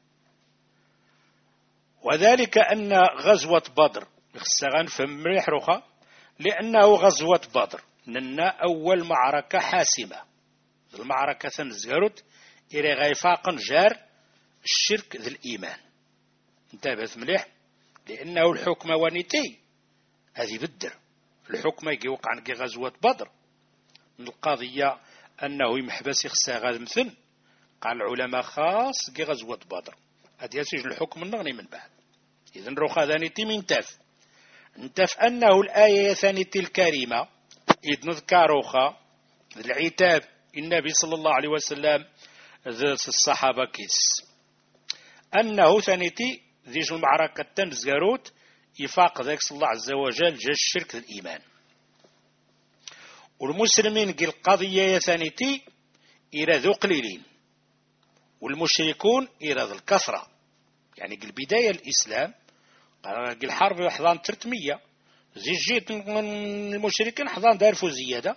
وذلك أن غزوة بدر يخصغان فمريح رخا لأنه غزوة بدر لأن أول معركة حاسمة المعركة تنزهرت إلى غيفاق جار الشرك ذي الإيمان. انتبهت مليح، لأنه الحكم ونيتي هذه بدر الحكم يجي وقع نقي غزوة بدر من القضية أنه يمحبس يخسى غاز مثل قال العلماء خاص كي غزوة بدر هذه يسجل الحكم النغني من بعد. إذن روخا ذانيتي من تاف انتف أنه الآية ثانيتي الكريمة إذ نذكروخا العتاب النبي صلى الله عليه وسلم ذات الصحابة كيس أنه ثانيتي ذيش المعركة تنزغروت يفاق ذاك الله عز وجل جا الشرك الإيمان. والمسلمين قل القضية ثانيتي إلى ذو قليلين والمشركون إلى ذو الكثرة. يعني قل بداية الإسلام قل حرب حضان ترتمية زي جيت من المشركين حضان دارفوا زيادة.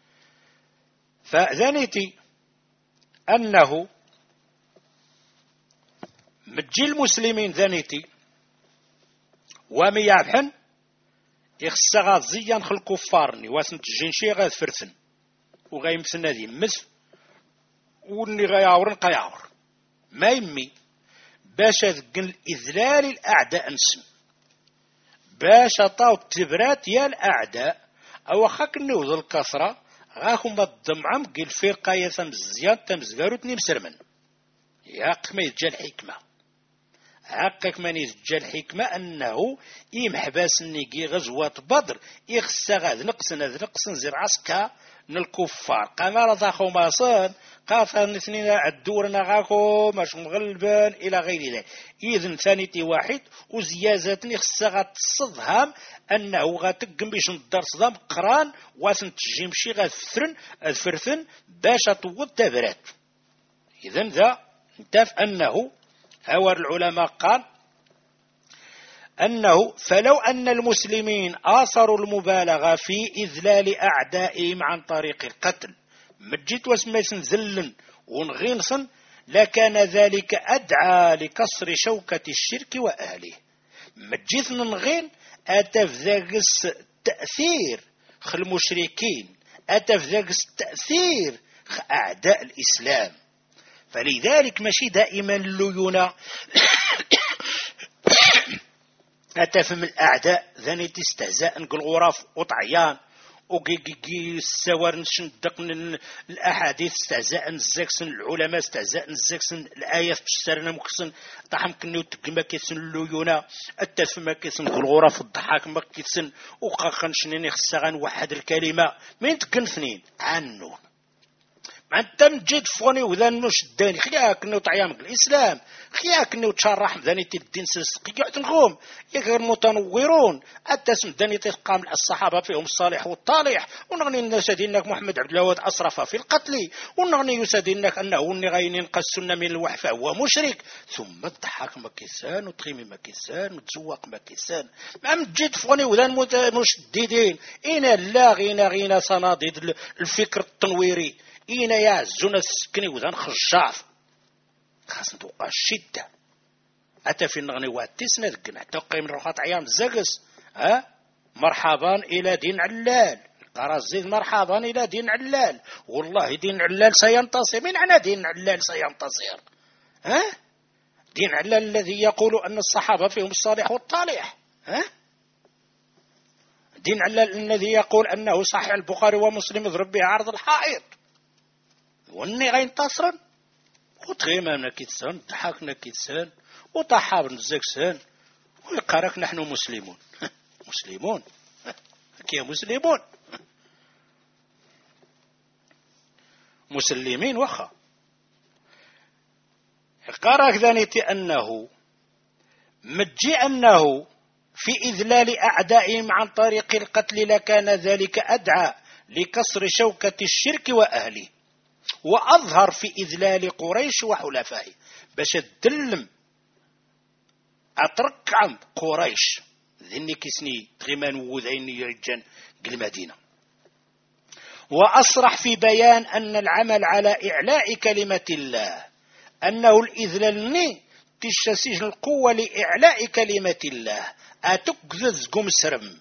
فذانيتي أنه متجي المسلمين ذانيتي وميابحن يخصغا زيان خل كفارني واسنت الجنشي غاث فرثن وغايمثن هذه مس وني غياورن قياور ما يمي باش ذقن الإذلال الأعداء نسم باش طاو التبرات يا الأعداء أو خاك نوذ الكثرة غاكم الضمعم قل فرقة يثم زيان تمزغارو تني مسرمن ياق ما يتجا الحكمة هاكك من يتجا الحكمة أنه يمحباس نيجي غزوة بدر يخسى غاذ نقصن هذ نقصن زر عسكا الكفار قامر ضاخو ماصان قافا اثنين الدورنا غاكو مش مغلبان إلى غير ذلك. إذن ثانيتي واحد وزيازة خصها غتصدهم أنه غاتقم باش ندار صدام قران واسن تجيمشي غاثرن الفرثن باش طوض تبرات. إذن ذا انتف أنه هو العلماء قال أنه فلو أن المسلمين آثروا المبالغة في إذلال أعدائهم عن طريق القتل مجيت واسميسن ذلن ونغينصن لكان ذلك أدعى لكسر شوكة الشرك وأهله. مجيت نغين أتف ذاقس تأثير خ المشركين أتف ذاقس تأثير خ أعداء الإسلام. فلذلك ماشي دائما الليونة أتفهم الأعداء ذاني تستهزاء نقول غراف وطعيان وكي السوار نشندق الأحاديث استهزاء نزاكسن العلماء استهزاء نزاكسن الآية تشترنا مكسن طحم كنيو تقما كيسن الليونة أتفهم كيسن نقول غراف الضحاك ما كيسن وقاقن شنيني خساغان واحد الكلمة مين تكن اثنين عنون ما انت مجد فوني وذا نوش الداني خياك انو طعيامك الاسلام خياك انو تشرح مذاني الدين سلسقي قاعد نقوم يغير المتنورون التسم داني تقام الصحابه فيهم الصالح والطالح ونغني الناس دينك محمد عبد الوهاب اسرف في القتل ونغني يسدينك انه غاين ينقصنا من الوحفه هو مشرك ثم الضحك مكيسان وتخيمي مكيسان وتزوق مكيسان ما مجد فوني وذا المشددين اين لا غينا غينا صناديد الفكر التنويري إينا يا زونا السكني وذان خشاف خاص نتوقع الشدة أتى في النغني واتسنا ذكنا توقع من رخات عيام الزقس ها مرحبا إلى دين علال قرازيد مرحبا إلى دين علال والله دين علال سينتصر. من أنا دين علال سينتصر؟ ها دين علال الذي يقول أن الصحابة فيهم الصالح والطالح. ها دين علال الذي يقول أنه صحيح البخاري ومسلم يضرب به عرض الحائط واني غينتصرن وتغيمنا كيتسان ضحكنا كيتسان وطحابنا الزكسان ويقارك نحن مسلمون مسلمون كي مسلمون مسلمين وخا قارك ذانيتي أنه مجي أنه في إذلال أعدائهم عن طريق القتل لكان ذلك أدعى لكسر شوكة الشرك وأهله وأظهر في إذلال قريش وحلفائه باش تدلم أترك عن قريش ذني كسني تغيمان وذيني يرجان المدينة. وأصرح في بيان أن العمل على إعلاء كلمة الله أنه الإذلالني تشسيج القوة لإعلاء كلمة الله أتكذز قم سرم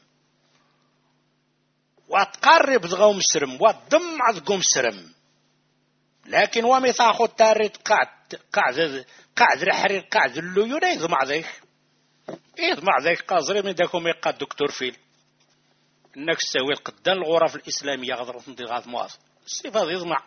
وتقرب ذغوم سرم وتضمع ذغوم سرم لكن ومي تاخذ تاريت قاعد قاعد قاعد الحرير قاعد الليون يضمع ذيك يضمع ذيك قازري من داكم يقاد دكتور فيل انك تسوي قدام الغرف الاسلاميه غدر تنضي غاد مواظ الصفه يضمع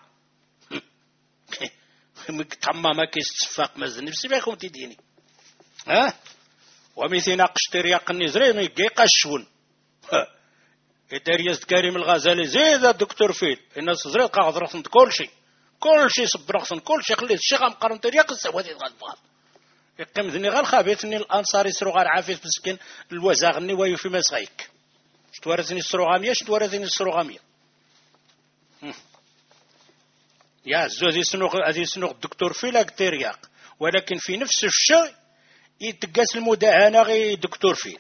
تما ما كيستفاق مازن بسيبها كون تيديني ها ومثينا قشتير يقني زري ما يقشون إدارية كريم الغزالي زيد الدكتور فيل الناس زري قاعد كل شيء كل شيء صبرخصن كل شيء خليت الشيخ مقارن تريق السوادي غالبغال يقيم ذني غال خابيتني الانصار يسرو غال عافيت مسكين الوزاغني ويو في مسغيك شتوارثني السروغاميه شتوارثني السروغاميه يا زوزي سنوق هذه سنوق الدكتور فيل ترياق ولكن في نفس الشيء يتقاس المداهنه غير دكتور فيل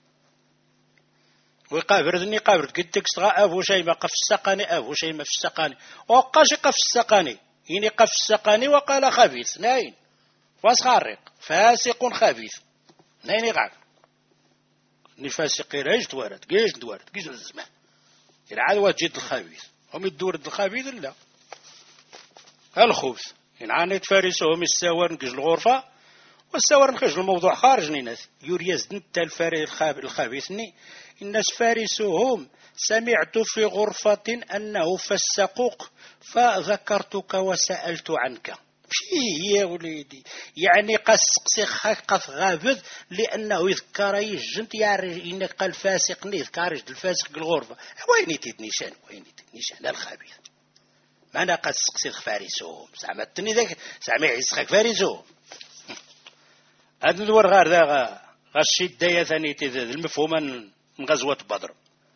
ويقابر ذني قابر قلت لك صغا ابو شيء ما قف السقاني ابو شيء ما في السقاني وقاش قف السقاني يعني قف السقاني وقال خبيث ناين واسخارق فاسق خبيث ناين يقع نفاسق ريج توارد كيش توارد كيش الزمان العاد وجد الخبيث هم يدور الخبيث لا الخبث ينعاني تفارسهم السوار نكج الغرفه والسوار نخرج الموضوع خارج نيناث يوريز نتا الفاري الخبيثني الناس فارسهم سمعت في غرفة أنه فسقوك فذكرتك وسألت عنك شي يا وليدي يعني قسقسي قف غابذ لأنه يذكر يجنت يعرج إنك قال فاسق يذكر الفاسق الغرفة وين تيد نيشان وين تيد نيشان الخبيث ما أنا قسقسي فارسهم زعما ذاك زعما يعزقك فارسهم هذا ندور غير ذا غا الشدة ثاني المفهوم من غزوة بدر.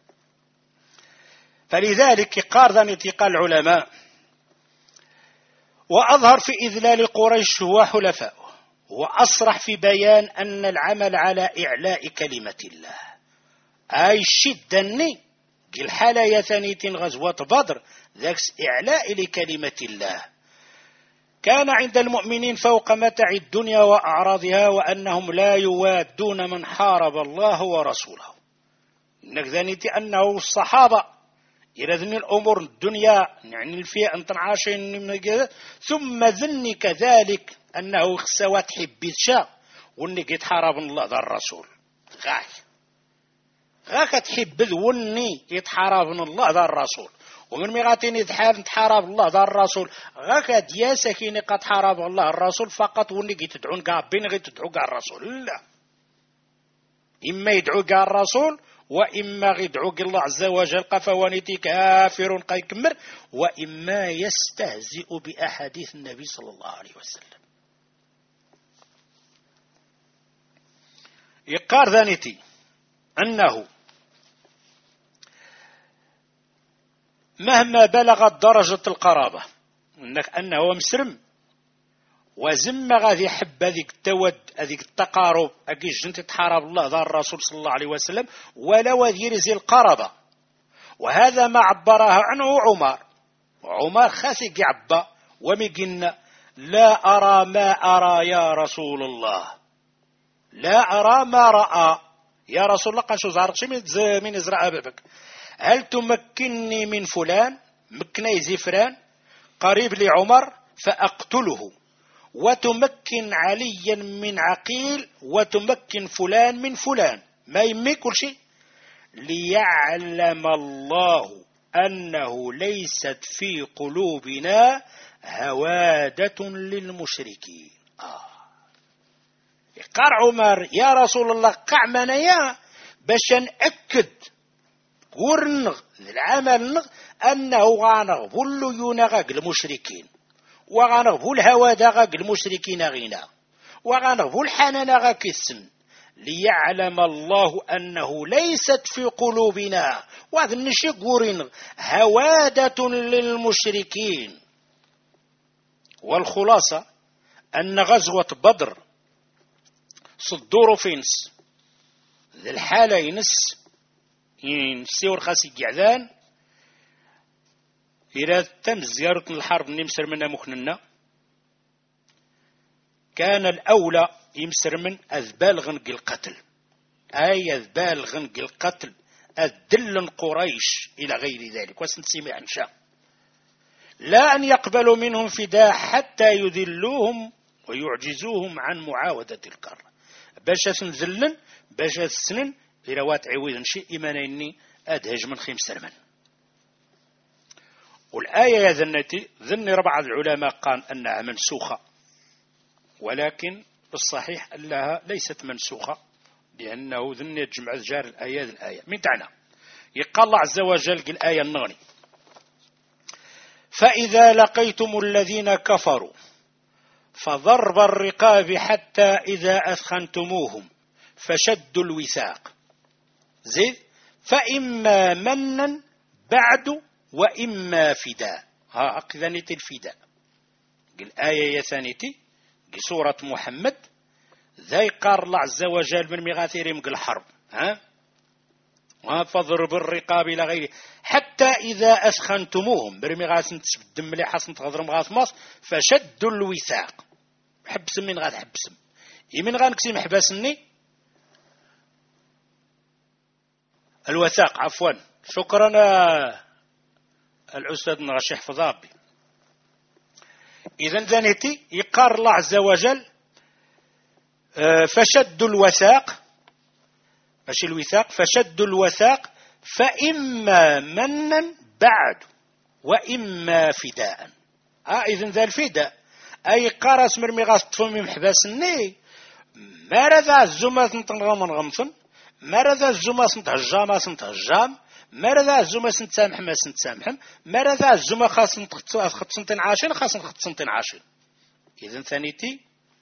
فلذلك قارضا انتقال العلماء وأظهر في إذلال قريش وحلفائه وأصرح في بيان أن العمل على إعلاء كلمة الله أي شدني الحالة يثني غزوة بدر ذاك إعلاء لكلمة الله كان عند المؤمنين فوق متاع الدنيا وأعراضها وأنهم لا يوادون من حارب الله ورسوله إنك ذنيتي أنه الصحابة إلى ذني الأمور الدنيا يعني الفئة أنت عاشين ثم ذني كذلك أنه خسوات حبيت شا وأنك يتحارب الله ذا الرسول غاك غاك تحب ذوني يتحارب الله ذا الرسول ومن ميغاتين يتحارب نتحارب الله ذا الرسول غاك دياسة كيني قد حارب الله الرسول فقط وأنك يتدعون قابين غير تدعو قا الرسول لا إما يدعو قا الرسول وإما يدعو الله عز وجل قفوانيتي كافر قيكمر وإما يستهزئ بأحاديث النبي صلى الله عليه وسلم يقار ذانيتي أنه مهما بلغت درجة القرابة إنك أنه مسرم وزم غادي حب هذيك التود هذيك التقارب أكيد جنت تحارب الله ذا الرسول صلى الله عليه وسلم ولو يرزي القرابة وهذا ما عبرها عنه عمر عمر خاسق يعبى ومقلنا لا أرى ما أرى يا رسول الله لا أرى ما رأى يا رسول الله قال شو زارتش من إزراء أبابك هل تمكنني من فلان مكني زفران قريب لعمر فأقتله وتمكن عليا من عقيل وتمكن فلان من فلان ما يمي كل شيء ليعلم الله أنه ليست في قلوبنا هوادة للمشركين آه. قال عمر يا رسول الله قع منايا باش نأكد ورنغ العمل نغ أنه غانغ يونغاق المشركين وغانغ الهوادة غاق المشركين غينا وغانغ الحنان غاك السن ليعلم الله أنه ليست في قلوبنا وهذا النشي قورين هوادة للمشركين. والخلاصة أن غزوة بدر صدور فينس ذي الحالة ينس ينسيور خاسي قعدان إلى تم زيارة الحرب نمسر منها مخننا كان الأولى يمسر من أذبال غنق القتل أي أذبال غنق القتل أدل قريش إلى غير ذلك وسنسمع عن شاء لا أن يقبلوا منهم فداء حتى يذلوهم ويعجزوهم عن معاودة الكرة. باش سنذلن باش السنن إلى وات عويض شيء إيمانيني أدهج من خيم سلمان. والآية يا ذنتي ذني ربع العلماء قال أنها منسوخة، ولكن الصحيح أنها ليست منسوخة، لأنه ذني يجمع جار الآيات الآية من تعنى يقال الله عز وجل الآية النغني: فإذا لقيتم الذين كفروا فضرب الرقاب حتى إذا أثخنتموهم فشدوا الوثاق زيد فإما منا بعد وإما فداء. ها أقذنت الفداء الآية يا ثانيتي سورة محمد ذي قار الله عز وجل من مغاثيرهم الحرب. ها فضرب الرقاب إلى غيره حتى إذا أسخنتموهم برمغاس تسبدم ملي حسن تغضر مغاث ماس فشدوا الوثاق. حبس من غاد حبسم يمن غانكسي محبسني الوثاق عفوا. شكرا الأستاذ نغشي حفظ ربي. إذن ذنتي يقار الله عز وجل فشدوا الوثاق ماشي الوثاق فشدوا الوثاق فإما منا بعد وإما فداء. آه إذن ذا الفداء أي قارس مرمي غاس تفهمي محبسني ما رذا الزماس نتنغم نغمصن ما رذا الزماس نتهجام نتهجام ما رذا الزماس نتسامح ما نتسامحم ما رذا الزما خاص نخط سنتين عاشين خاص نخط سنتين عاشين. إذن ثانيتي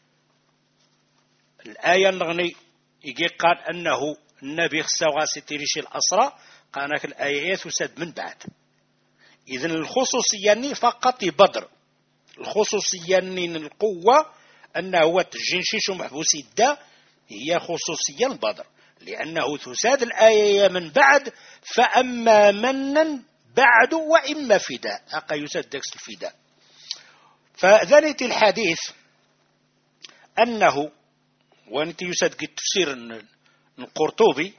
الآية النغني يجي قال أنه النبي خصو ستيريشي الأسرى قالك الآيات وسد من بعد. إذن الخصوصية فقط بدر، الخصوصية القوة أنه هو تجنشيش ومحبوس الدا هي خصوصية بدر، لأنه تساد الآية من بعد فأما منا بعد وإما فداء أقا يساد دكس الفداء. فذلك الحديث أنه وانت يساد تفسير القرطبي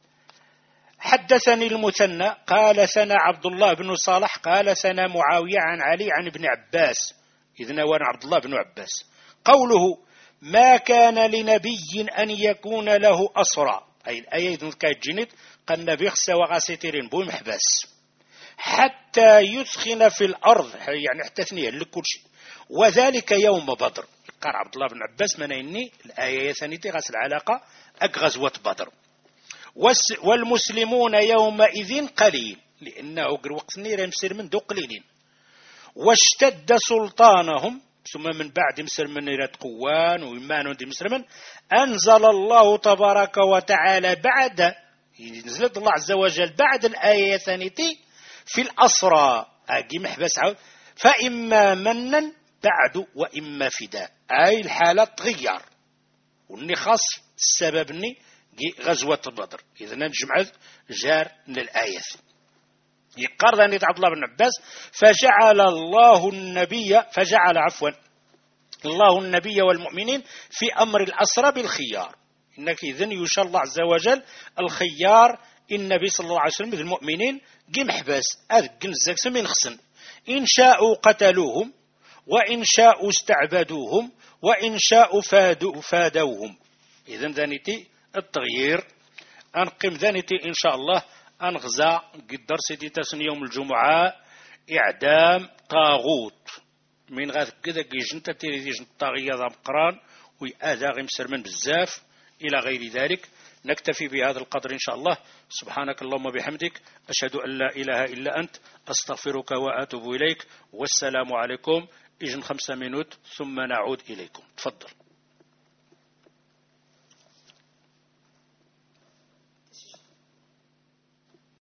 حدثني المثنى قال سنة عبد الله بن صالح قال سنة معاوية عن علي عن ابن عباس إذن وانا عبد الله بن عباس قوله ما كان لنبي أن يكون له أسرى أي الآية إذن كانت جنت قال نبي خسا وغاسيتيرين بوي محباس حتى يثخن في الأرض يعني حتى ثنية لكل شيء وذلك يوم بدر. قال عبد الله بن عباس من إني الآية ثانيتي غاس العلاقة أك غزوة بدر. والمسلمون يومئذ قليل لأنه وقت نير مسير من دو قليلين واشتد سلطانهم ثم من بعد مسر من نيرات قوان وإيمان دي مسلمين أنزل الله تبارك وتعالى بعد نزلت الله عز وجل بعد الآية ثانيتي في الأسرى أجي محبس عود فإما منا بعد وإما فداء أي الحالة تغير والني خاص السببني غزوة بدر. إذا نجمع جار للآية يقرر أن عبد الله بن عباس فجعل الله النبي فجعل عفوا الله النبي والمؤمنين في أمر الأسرى بالخيار. إنك إذن يشاء الله عز وجل الخيار النبي صلى الله عليه وسلم المؤمنين قيم حباس أذقن الزكس من خصن إن شاءوا قتلوهم وإن شاءوا استعبدوهم وإن شاءوا فادوا فادوهم. إذن ذانيتي التغيير أنقم ذانيتي إن شاء الله أنغزى قدر سيدي تسن يوم الجمعة إعدام طاغوت من غاث كذا جنتا تيري جنتا طاغية ذا مقران ويأذى غمسر من بزاف إلى غير ذلك. نكتفي بهذا القدر إن شاء الله. سبحانك اللهم بحمدك أشهد أن لا إله إلا أنت أستغفرك وأتوب إليك والسلام عليكم. إجن خمسة منوت ثم نعود إليكم. تفضل.